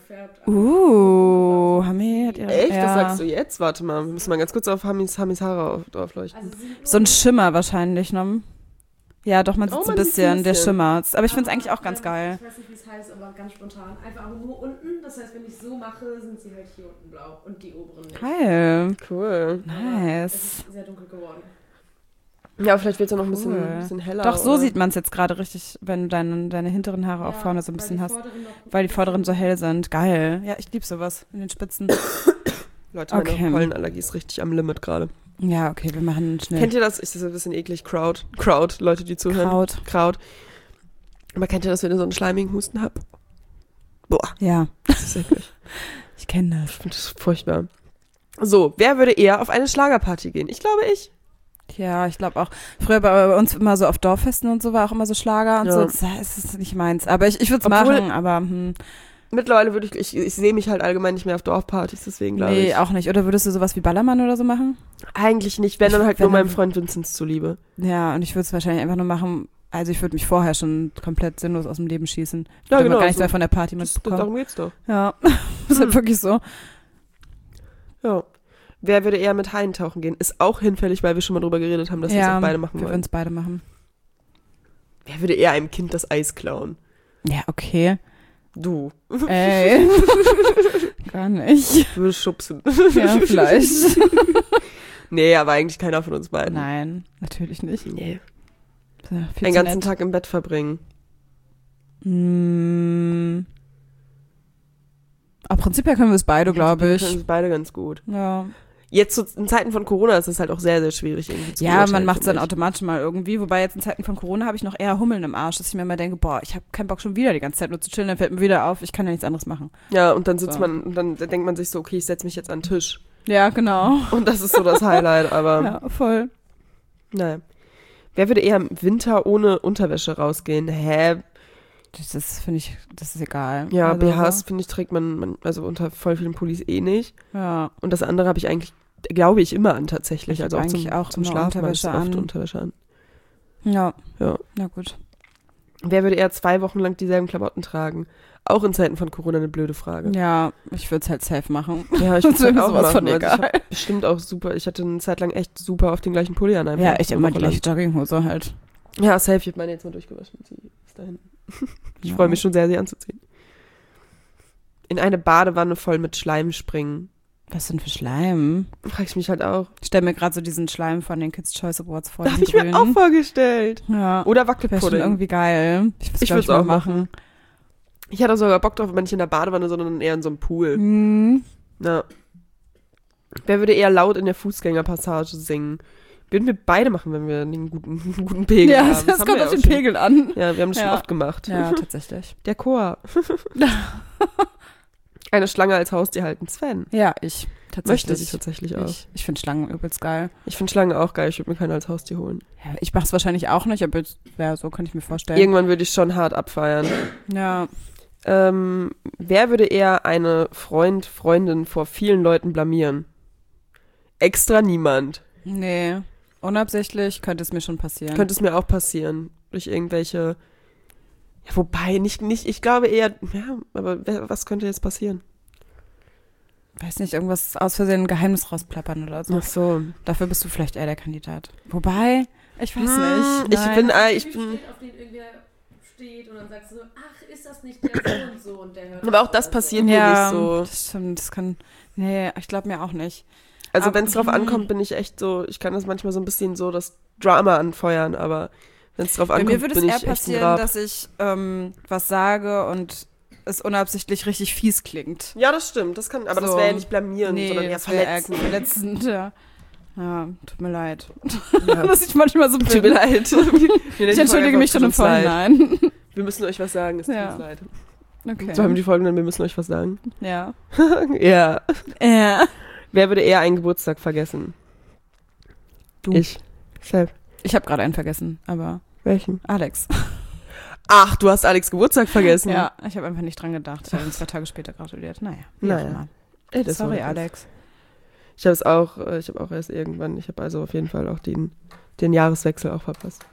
Uh, Hami hat ihre... Echt? Ja. Das sagst du jetzt? Warte mal, wir müssen mal ganz kurz auf Hamis, Hamis Haare auf, drauf leuchten. So ein Schimmer wahrscheinlich, ne? Ja, doch, man sieht Oh, so ein man sieht's ein bisschen, der bisschen. Schimmer. Aber ich finde es eigentlich auch ganz geil. Ich weiß nicht, wie es heißt, aber ganz spontan. Einfach nur unten. Das heißt, wenn ich so mache, sind sie halt hier unten blau und die oberen nicht. Geil. Cool. Nice. Es ist sehr dunkel geworden. Ja, vielleicht wird es ja noch ein bisschen, Cool. ein bisschen heller. Doch, so oder? sieht man es jetzt gerade richtig, wenn du deine, deine hinteren Haare auch vorne so ein bisschen hast. Weil die vorderen so hell sind. Geil. Ja, ich liebe sowas in den Spitzen. Leute, meine Okay. Pollenallergie ist richtig am Limit gerade. Ja, okay, wir machen schnell. Kennt ihr das? Ich, das ist ein bisschen eklig. Crowd. Crowd, Leute, die zuhören. Kraut. Kraut. Aber kennt ihr das, wenn ihr so einen schleimigen Husten habt? Boah, Ja, das ist eklig. ich kenne Ich das. finde das furchtbar. So, wer würde eher auf eine Schlagerparty gehen? Ich glaube ich. Ja, ich glaube auch. Früher bei uns immer so auf Dorffesten und so war auch immer so Schlager und Ja. so. Das ist nicht meins. Aber ich, ich würde es Obwohl- machen, aber hm, Mittlerweile würde ich, ich, ich sehe mich halt allgemein nicht mehr auf Dorfpartys, deswegen glaube nee, ich. auch nicht. Oder würdest du sowas wie Ballermann oder so machen? Eigentlich nicht, wenn dann halt Wenn nur meinem dann- Freund Vinzenz zuliebe. Ja, und ich würde es wahrscheinlich einfach nur machen. Also ich würde mich vorher schon komplett sinnlos aus dem Leben schießen. Ich Ja, würde genau, gar nichts so. mehr von der Party Das, mitbekommen. darum geht's doch. Ja, ist halt wirklich so. Ja. Wer würde eher mit Haien tauchen gehen? Ist auch hinfällig, weil wir schon mal drüber geredet haben, dass wir es ja, auch beide machen wir würden wollen. es beide machen. Wer würde eher einem Kind das Eis klauen? Ja, okay. Du. Ey. Gar nicht. Du würdest schubsen. Ja, vielleicht. Nee, aber eigentlich keiner von uns beiden. Nein, natürlich nicht. Nee. Ja, viel Den zu ganzen nett. Tag im Bett verbringen. Mm. Aber prinzipiell können wir es beide, glaube Wir ich. können es beide ganz gut. Ja, Jetzt zu, in Zeiten von Corona ist es halt auch sehr, sehr schwierig irgendwie zu ja beurteilen, man macht es dann finde ich. automatisch mal irgendwie. Wobei jetzt in Zeiten von Corona habe ich noch eher Hummeln im Arsch, dass ich mir immer denke, boah, ich habe keinen Bock schon wieder die ganze Zeit nur zu chillen. Dann fällt mir wieder auf, ich kann ja nichts anderes machen. Ja, und dann sitzt So. man, und dann denkt man sich so, okay, ich setze mich jetzt an den Tisch. Ja, genau. Und das ist so das Highlight, aber Ja, voll. naja. Wer würde eher im Winter ohne Unterwäsche rausgehen? Hä? Das ist, finde ich, das ist egal. Ja, Also, B Hs, finde ich, trägt man, man, also unter voll vielen Pullis eh nicht. Ja. Und das andere habe ich eigentlich, glaube ich, immer an tatsächlich. Ich Also hab auch zum, eigentlich auch zum immer Schlafen habe ich Unterwäsche oft an. Unterwäsche an. Ja. Ja. Na gut. Wer würde eher zwei Wochen lang dieselben Klamotten tragen? Auch in Zeiten von Corona eine blöde Frage. Ja, ich würde es halt safe machen. Ja, ich Das würde ist auch sowas machen. von Also ich egal. hab bestimmt auch super, ich hatte eine Zeit lang echt super auf den gleichen Pulli an. einfach Ja, ich eine immer die Woche lang. gleiche Jogginghose halt. Ja, safe, ich habe meine jetzt mal durchgewaschen. Sie ist da hinten. Ich Ja. freue mich schon sehr, sie anzuziehen. In eine Badewanne voll mit Schleim springen. Was denn für Schleim? Frag ich mich halt auch. Ich stelle mir gerade so diesen Schleim von den Kids' Choice Awards vor. Da habe diesen ich mir auch grünen. vorgestellt. Ja. Oder Wäre schon Wackelpudding. irgendwie geil. Ich, Ich würd's würde es auch mal machen. Ich hatte sogar Bock drauf, aber nicht in der Badewanne, sondern eher in so einem Pool. Mhm. Ja. Wer würde eher laut in der Fußgängerpassage singen? Würden wir beide machen, wenn wir einen guten, einen guten Pegel Ja, haben. das haben kommt wir auf ja den auch schon. Pegel an. Ja, wir haben das schon Ja. oft gemacht. Ja, tatsächlich. Der Chor. Eine Schlange als Haustier halten. Sven. Ja, ich. Tatsächlich. Möchte ich tatsächlich auch. Ich, ich finde Schlangen übelst geil. Ich finde Schlangen auch geil. Ich würde mir keine als Haustier holen. Ja, ich mache es wahrscheinlich auch nicht, aber jetzt, ja, so kann ich mir vorstellen. Irgendwann würde ich schon hart abfeiern. Ja. Ähm, wer würde eher eine Freund, Freundin vor vielen Leuten blamieren? Extra niemand. Nee. Unabsichtlich könnte es mir schon passieren. Könnte es mir auch passieren. Durch irgendwelche. Ja, wobei, nicht, nicht, ich glaube eher, ja, aber wer, was könnte jetzt passieren? Weiß nicht, irgendwas aus Versehen ein Geheimnis rausplappern oder so. Ach so. Dafür bist du vielleicht eher der Kandidat. Wobei, ich weiß Hm, nicht. ich Nein. bin, äh, ich bin. auf den irgendwer steht und dann sagst du so, ach, ist das nicht der so und so und der hört Aber auch das passiert mir Ja, nicht so. das stimmt. Das kann. Nee, ich glaube mir auch nicht. Also Aber- wenn es drauf ankommt, bin ich echt so, ich kann das manchmal so ein bisschen so das Drama anfeuern, aber wenn es drauf Bei ankommt, mir würde es bin eher ich echt ein passieren, Grab. dass ich ähm, was sage und es unabsichtlich richtig fies klingt. Ja, das stimmt, das kann, aber das So. wäre ja nicht blamieren, sondern eher das wär verletzen. eher verletzend. Ja. Ja, tut mir leid. Ja. Dass ich manchmal so bin. Tut mir leid. Ich entschuldige mich schon im Vorhinein. Wir müssen euch was sagen, es tut Ja. uns leid. Okay. So haben die Folgen dann, wir müssen euch was sagen. Ja. Ja. Ja. Wer würde eher einen Geburtstag vergessen? Du. Ich. Selbst. Ich habe gerade einen vergessen, aber Welchen? Alex. Ach, du hast Alex Geburtstag vergessen. Ja, ich habe einfach nicht dran gedacht. Ich habe ihn zwei Tage später gratuliert. Naja. wie Naja. auch immer. Ey, das Sorry, war das. Alex. Ich habe es auch, äh, ich habe auch erst irgendwann, ich habe also auf jeden Fall auch den, den Jahreswechsel auch verpasst.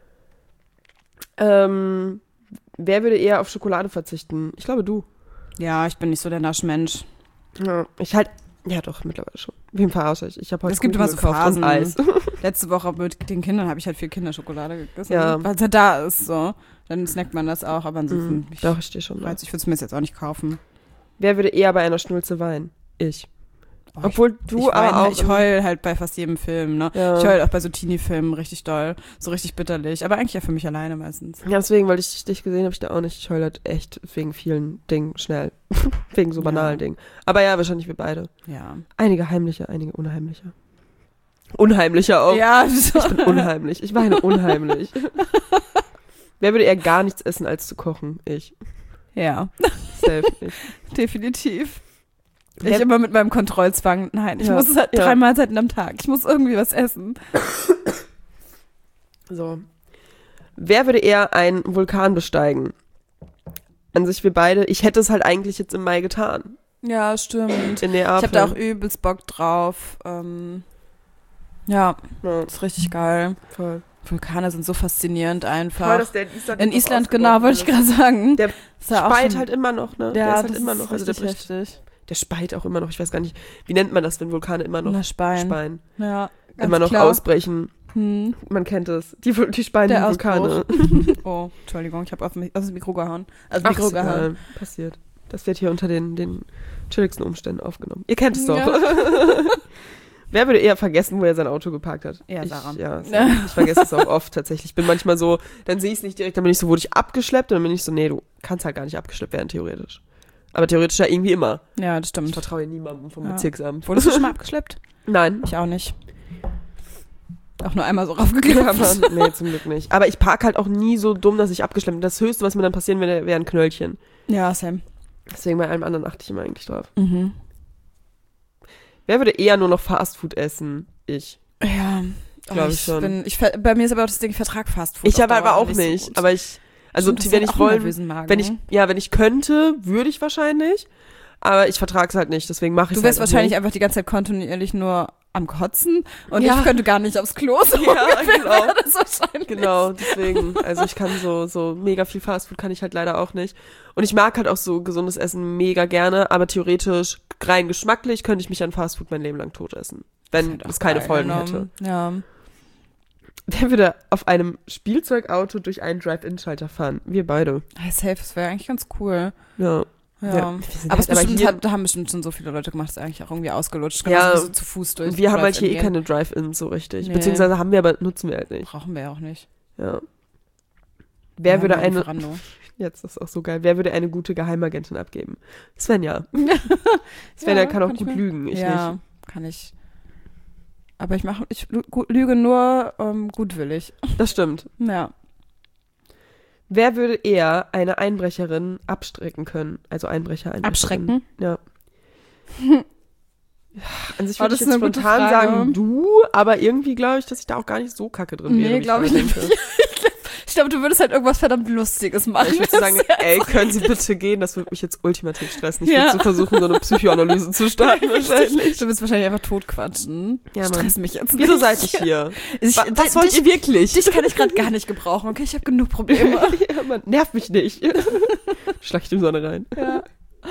Ähm, wer würde eher auf Schokolade verzichten? Ich glaube du. Ja, ich bin nicht so der Naschmensch. Ja, ich halt, ja doch, mittlerweile schon. Wem verarsche ich? Ich habe heute Es gibt Kuchen immer so gekauft Phasen. und Eis. Letzte Woche mit den Kindern habe ich halt viel Kinderschokolade gegessen. Ja. Weil es halt da ist, so. Dann snackt man das auch, aber ansonsten, Mhm, ich, doch, ich stehe schon drauf. weiß, ich würde es mir jetzt auch nicht kaufen. Wer würde eher bei einer Schnulze weinen? Ich. Oh, Obwohl du ich, aber weine, auch. ich heul halt bei fast jedem Film, ne? Ja. Ich heul auch bei so Teenie-Filmen richtig doll. So richtig bitterlich. Aber eigentlich ja für mich alleine meistens. Ja, deswegen, weil ich dich gesehen habe, ich da auch nicht. Ich heule halt echt wegen vielen Dingen schnell. Wegen so banalen Ja. Dingen. Aber ja, wahrscheinlich wir beide. Ja. Einige heimliche, einige unheimliche. Unheimlicher auch. Ja, Ich bin unheimlich. Ich weine unheimlich. Wer würde eher gar nichts essen, als zu kochen? Ich. ja, Safe. Ich. definitiv. Wer- Ich immer mit meinem Kontrollzwang. Nein, ich Ja, muss halt ja. drei Mahlzeiten am Tag. Ich muss irgendwie was essen. So. Wer würde eher einen Vulkan besteigen? An sich wir beide. Ich hätte es halt eigentlich jetzt im Mai getan. Ja, stimmt. In Ich Neapel. habe da auch übelst Bock drauf. Ähm, ja, Ja, ist richtig geil. voll. Vulkane sind so faszinierend einfach. Voll, dass der in Island, In jetzt Island, auch genau, wollte ich ausgebrochen gerade sagen. Der ist ja auch Speit schon- halt immer noch, ne? Ja, der ist halt das immer ist noch. Also der, richtig bricht, heftig. der speit auch immer noch. Ich weiß gar nicht, wie nennt man das, wenn Vulkane immer noch Na, Spein. speien? Ja, ganz Immer noch klar. ausbrechen. Hm. Man kennt es. Die, die speienden Der Vulkane. Oh, Entschuldigung, ich habe auf, mich- auf das Mikro gehauen. Also Ach, Mikro ist gehauen. egal. Passiert. Das wird hier unter den, den chilligsten Umständen aufgenommen. Ihr kennt es doch. Ja. Wer würde eher vergessen, wo er sein Auto geparkt hat? Ja, ich, Sarah. Ja, ich vergesse es auch oft tatsächlich. Ich bin manchmal so, dann sehe ich es nicht direkt, dann bin ich so, wurde ich abgeschleppt? Und dann bin ich so, nee, du kannst halt gar nicht abgeschleppt werden, theoretisch. Aber theoretisch ja irgendwie immer. Ja, das stimmt. Ich vertraue niemandem vom Ja. Bezirksamt. Wurdest du schon mal abgeschleppt? Nein. Ich auch nicht. Auch nur einmal so raufgegangen. Ja, Mann, nee, zum Glück nicht. Aber ich parke halt auch nie so dumm, dass ich abgeschleppt bin. Das Höchste, was mir dann passieren würde, wäre ein Knöllchen. Ja, Sam. Deswegen bei allem anderen achte ich immer eigentlich drauf. Mhm. Wer würde eher nur noch Fastfood essen? Ich. Ja, Glaub oh, ich schon. Bin, ich, ver- bei mir ist aber auch das Ding, ich vertrag Fastfood. Ich auf aber, aber Dauer auch nicht. so gut. Aber ich, also Stimmt, das wenn hat ich auch einen wollen, nervösen Magen. wenn ich, ja, wenn ich könnte, würde ich wahrscheinlich. Aber ich vertrage es halt nicht, deswegen mache ich es Du wärst halt auch wahrscheinlich nicht. einfach die ganze Zeit kontinuierlich nur am Kotzen und Ja. ich könnte gar nicht aufs Klo. So Ja, ungefähr genau. wäre das wahrscheinlich. Genau, deswegen. Also ich kann so, so mega viel Fastfood kann ich halt leider auch nicht. Und ich mag halt auch so gesundes Essen mega gerne, aber theoretisch rein geschmacklich könnte ich mich an Fastfood mein Leben lang tot essen. Wenn Halt auch es keine geil, Folgen ne? hätte. Ja. Wer würde auf einem Spielzeugauto durch einen Drive-In-Schalter fahren? Wir beide. Hey, safe, das wäre eigentlich ganz cool. Ja. Ja. Ja, wir sind aber halt es bestimmt hier- hat, da haben bestimmt schon so viele Leute gemacht, das ist eigentlich auch irgendwie ausgelutscht. Ja. Genauso wie so zu Fuß durch. Und wir haben halt hier eh Drive-In keine Drive-Ins so richtig. Nee. Beziehungsweise haben wir, aber nutzen wir halt gehen. nicht. Brauchen wir ja auch nicht. Ja. Wer Wir würde haben ja eine, Lieferando. jetzt ist auch so geil, wer würde eine gute Geheimagentin abgeben? Svenja. Svenja kann auch ich gut mir- lügen, ich ja, nicht. kann ich. Aber ich mache, ich lü- lüge nur ähm, gutwillig. Das stimmt. Ja. Wer würde eher eine Einbrecherin abstrecken können? Also Einbrecher, Einbrecherin. Abschrecken? Ja. An sich Oh, würde das ich ist jetzt eine gute spontan Frage. sagen, du, aber irgendwie glaube ich, dass ich da auch gar nicht so kacke drin wäre. Nee, wie ich glaube ich gerade nicht. denke. Ich glaube, du würdest halt irgendwas verdammt Lustiges machen. Ich würde sagen, ey, können Sie bitte gehen? Das würde mich jetzt ultimativ stressen. Ich Ja. würde so versuchen, so eine Psychoanalyse zu starten wahrscheinlich. Du wirst wahrscheinlich einfach totquatschen. Ja, Mann. Stress mich jetzt nicht. Wieso seid ich hier? Ich, Wa- was wollt dich, ihr wirklich? Dich kann ich gerade gar nicht gebrauchen, okay? Ich habe genug Probleme. Ja, Mann, nervt mich nicht. Schlag ich dem Sonne rein. Ja.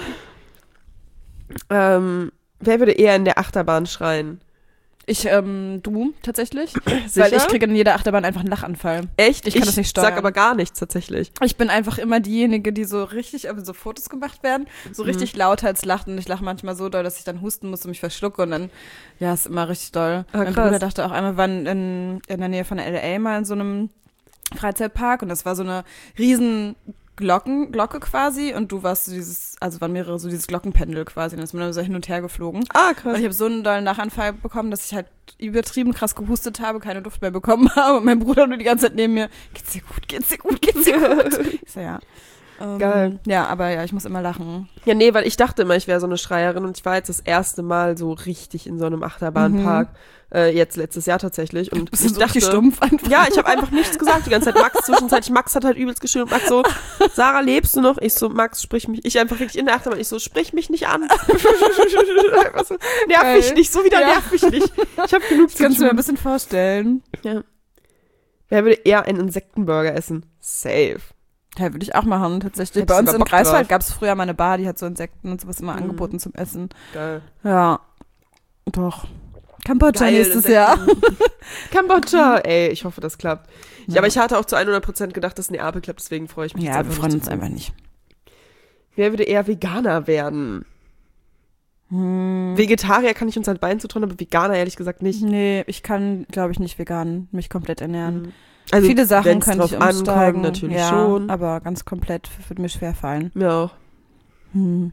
Ähm, wer würde eher in der Achterbahn schreien? Ich, ähm, du, tatsächlich. Sicher? Weil ich kriege in jeder Achterbahn einfach einen Lachanfall. Echt? Ich kann das nicht steuern. sag aber gar nichts tatsächlich. Ich bin einfach immer diejenige, die so richtig, also so Fotos gemacht werden, so richtig lauthals lacht und ich lache manchmal so doll, dass ich dann husten muss und mich verschlucke und dann, ja, ist immer richtig doll. Ah, mein krass. Bruder dachte auch einmal, wir waren in, in der Nähe von L A mal in so einem Freizeitpark und das war so eine riesen Glocken, Glocke quasi und du warst so dieses, also waren mehrere so dieses Glockenpendel quasi und dann ist man dann so hin und her geflogen. Ah, Und krass. ich habe so einen dollen Nachanfall bekommen, dass ich halt übertrieben krass gehustet habe, keine Luft mehr bekommen habe und mein Bruder nur die ganze Zeit neben mir, geht's dir gut, geht's dir gut, geht's dir gut? Ich so, ja. Ähm, Geil. Ja, aber ja, ich muss immer lachen. Ja, nee, weil ich dachte immer, ich wäre so eine Schreierin und ich war jetzt das erste Mal so richtig in so einem Achterbahnpark. Äh, jetzt letztes Jahr tatsächlich. Und Bist ich du so dachte, richtig stumpf einfach? ja, ich habe einfach nichts gesagt die ganze Zeit. Max zwischenzeitlich, Max hat halt übelst geschrieben und Max so, Sarah, lebst du noch? Ich so, Max, sprich mich. Ich einfach wirklich in der Achterbahn, ich so, sprich mich nicht an. Einfach so, nerv Geil. mich nicht, so wieder Ja. nerv mich nicht. Ich habe genug Das zu kannst du mir ein tun. bisschen vorstellen. Ja. Wer würde eher einen Insektenburger essen? Safe. Ja, würde ich auch machen, tatsächlich. Hättest Bei du uns da im Bock Greifswald drauf? gab es früher mal eine Bar, die hat so Insekten und sowas immer Mhm. angeboten zum Essen. Geil. Ja. Doch. Kambodscha Geil, nächstes Insekten. Jahr. Kambodscha, ey, ich hoffe, das klappt. Ja, Ja. aber ich hatte auch zu hundert Prozent gedacht, dass Neapel klappt, deswegen freue ich mich. jetzt Ja, wir einfach freuen nicht uns zu- einfach nicht. Wer würde eher Veganer werden? Hm. Vegetarier kann ich uns halt beiden zutrauen, aber Veganer ehrlich gesagt nicht. Nee, ich kann, glaube ich, nicht vegan mich komplett ernähren. Also, Viele Sachen wenn's könnte ich drauf ankommt, umsteigen. natürlich ja, schon. aber ganz komplett würde mir schwer fallen. Mir auch. Hm.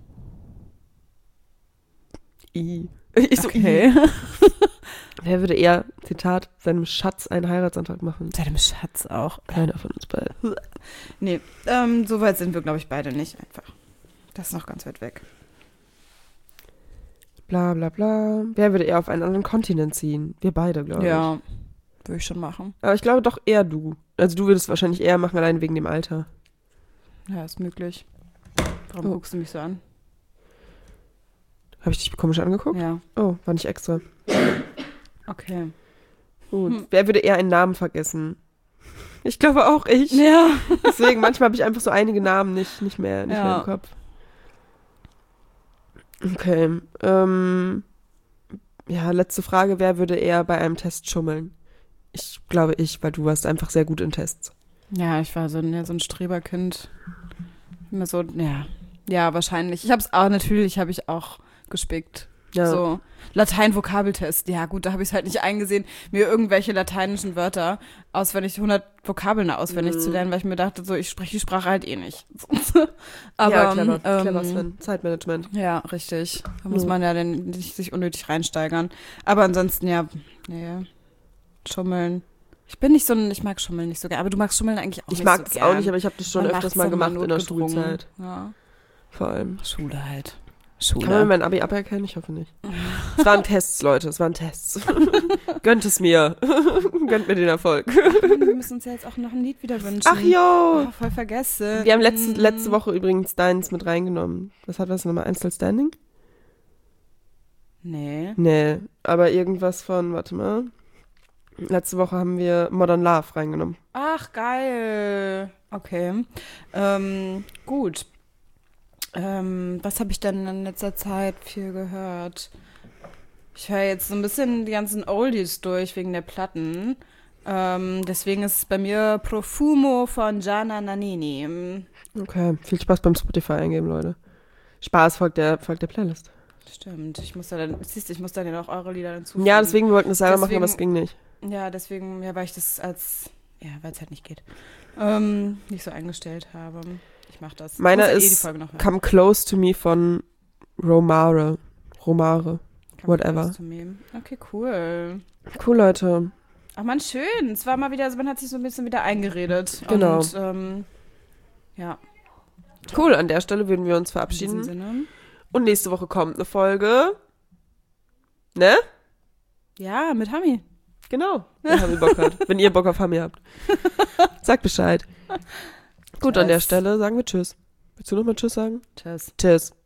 I. Ich so, Okay. I. Wer würde eher, Zitat, seinem Schatz einen Heiratsantrag machen? Seinem Schatz auch. Keiner von uns beiden. Nee, ähm, so weit sind wir, glaube ich, beide nicht einfach. Das ist noch ganz weit weg. Bla bla bla. Wer würde eher auf einen anderen Kontinent ziehen? Wir beide, glaube ich. Ja, würde ich schon machen. Aber ich glaube doch eher du. Also du würdest wahrscheinlich eher machen, allein wegen dem Alter. Ja, ist möglich. Warum Oh. guckst du mich so an? Habe ich dich komisch angeguckt? Ja, Oh, war nicht extra. okay. Gut. Hm. Wer würde eher einen Namen vergessen? Ich glaube auch ich. Ja. Deswegen, manchmal habe ich einfach so einige Namen nicht, nicht mehr, nicht Ja. mehr im Kopf. Okay. Ähm, ja, letzte Frage. Wer würde eher bei einem Test schummeln? Ich glaube ich, weil du warst einfach sehr gut in Tests. Ja, ich war so, ja, so ein Streberkind. Immer so, ja. Ja, wahrscheinlich. Ich habe es auch, natürlich habe ich auch gespickt. Ja. So, Latein-Vokabeltest. Ja gut, da habe ich es halt nicht eingesehen, mir irgendwelche lateinischen Wörter auswendig, hundert Vokabeln auswendig Mhm. zu lernen, weil ich mir dachte, so, ich spreche die Sprache halt eh nicht. Aber, ja, clever, ähm, clever Sven. Zeitmanagement. Ja, richtig. Da muss Ja. man ja dann nicht sich unnötig reinsteigern. Aber ansonsten, ja, nee, Schummeln. Ich bin nicht so ein, ich mag Schummeln nicht so gerne, aber du magst Schummeln eigentlich auch Ich nicht mag so das gern. auch nicht, aber ich habe das schon Man öfters macht's mal dann gemacht in der notgedrungen. Schulzeit. Ja. Vor allem. Schule halt. Kann man Schule. mein Abi aberkennen? Ich hoffe nicht. Es waren Tests, Leute, es waren Tests. Gönnt es mir. Gönnt mir den Erfolg. Wir müssen uns ja jetzt auch noch ein Lied wieder wünschen. Ach jo! Oh, voll vergessen. Wir haben letzte, letzte Woche übrigens deins mit reingenommen. Was hat was nochmal? Ein Still Standing? Nee. Nee, aber irgendwas von, warte mal. Letzte Woche haben wir Modern Love reingenommen. Ach, geil. Okay. Ähm, gut. Ähm, was habe ich denn in letzter Zeit viel gehört? Ich höre jetzt so ein bisschen die ganzen Oldies durch wegen der Platten. Ähm, deswegen ist es bei mir Profumo von Gianna Nannini. Okay, viel Spaß beim Spotify eingeben, Leute. Spaß folgt der, folgt der Playlist. Stimmt. Ich muss da dann, siehst du, ich muss dann ja noch eure Lieder hinzufügen. Ja, deswegen wir wollten es selber machen, Deswegen- aber es ging nicht. Ja, deswegen, ja, weil ich das als, ja, weil es halt nicht geht, ähm, nicht so eingestellt habe. Ich mach das. Meiner ich muss ja eh die ist Folge noch hören. Come Close to Me von Romare. Romare. Come whatever. close to me. Okay, cool. Cool, Leute. Ach man, schön. Es war mal wieder, also man hat sich so ein bisschen wieder eingeredet. Genau. Und, ähm, ja, Cool, an der Stelle würden wir uns in verabschieden. diesem Sinne. Und nächste Woche kommt eine Folge. Ne? Ja, mit Hami. Genau. Wenn Hami Bock hat. Wenn ihr Bock auf Hami habt. Sagt Bescheid. Gut, an der Tschüss. Stelle sagen wir Tschüss. Willst du nochmal Tschüss sagen? Tschüss. Tschüss.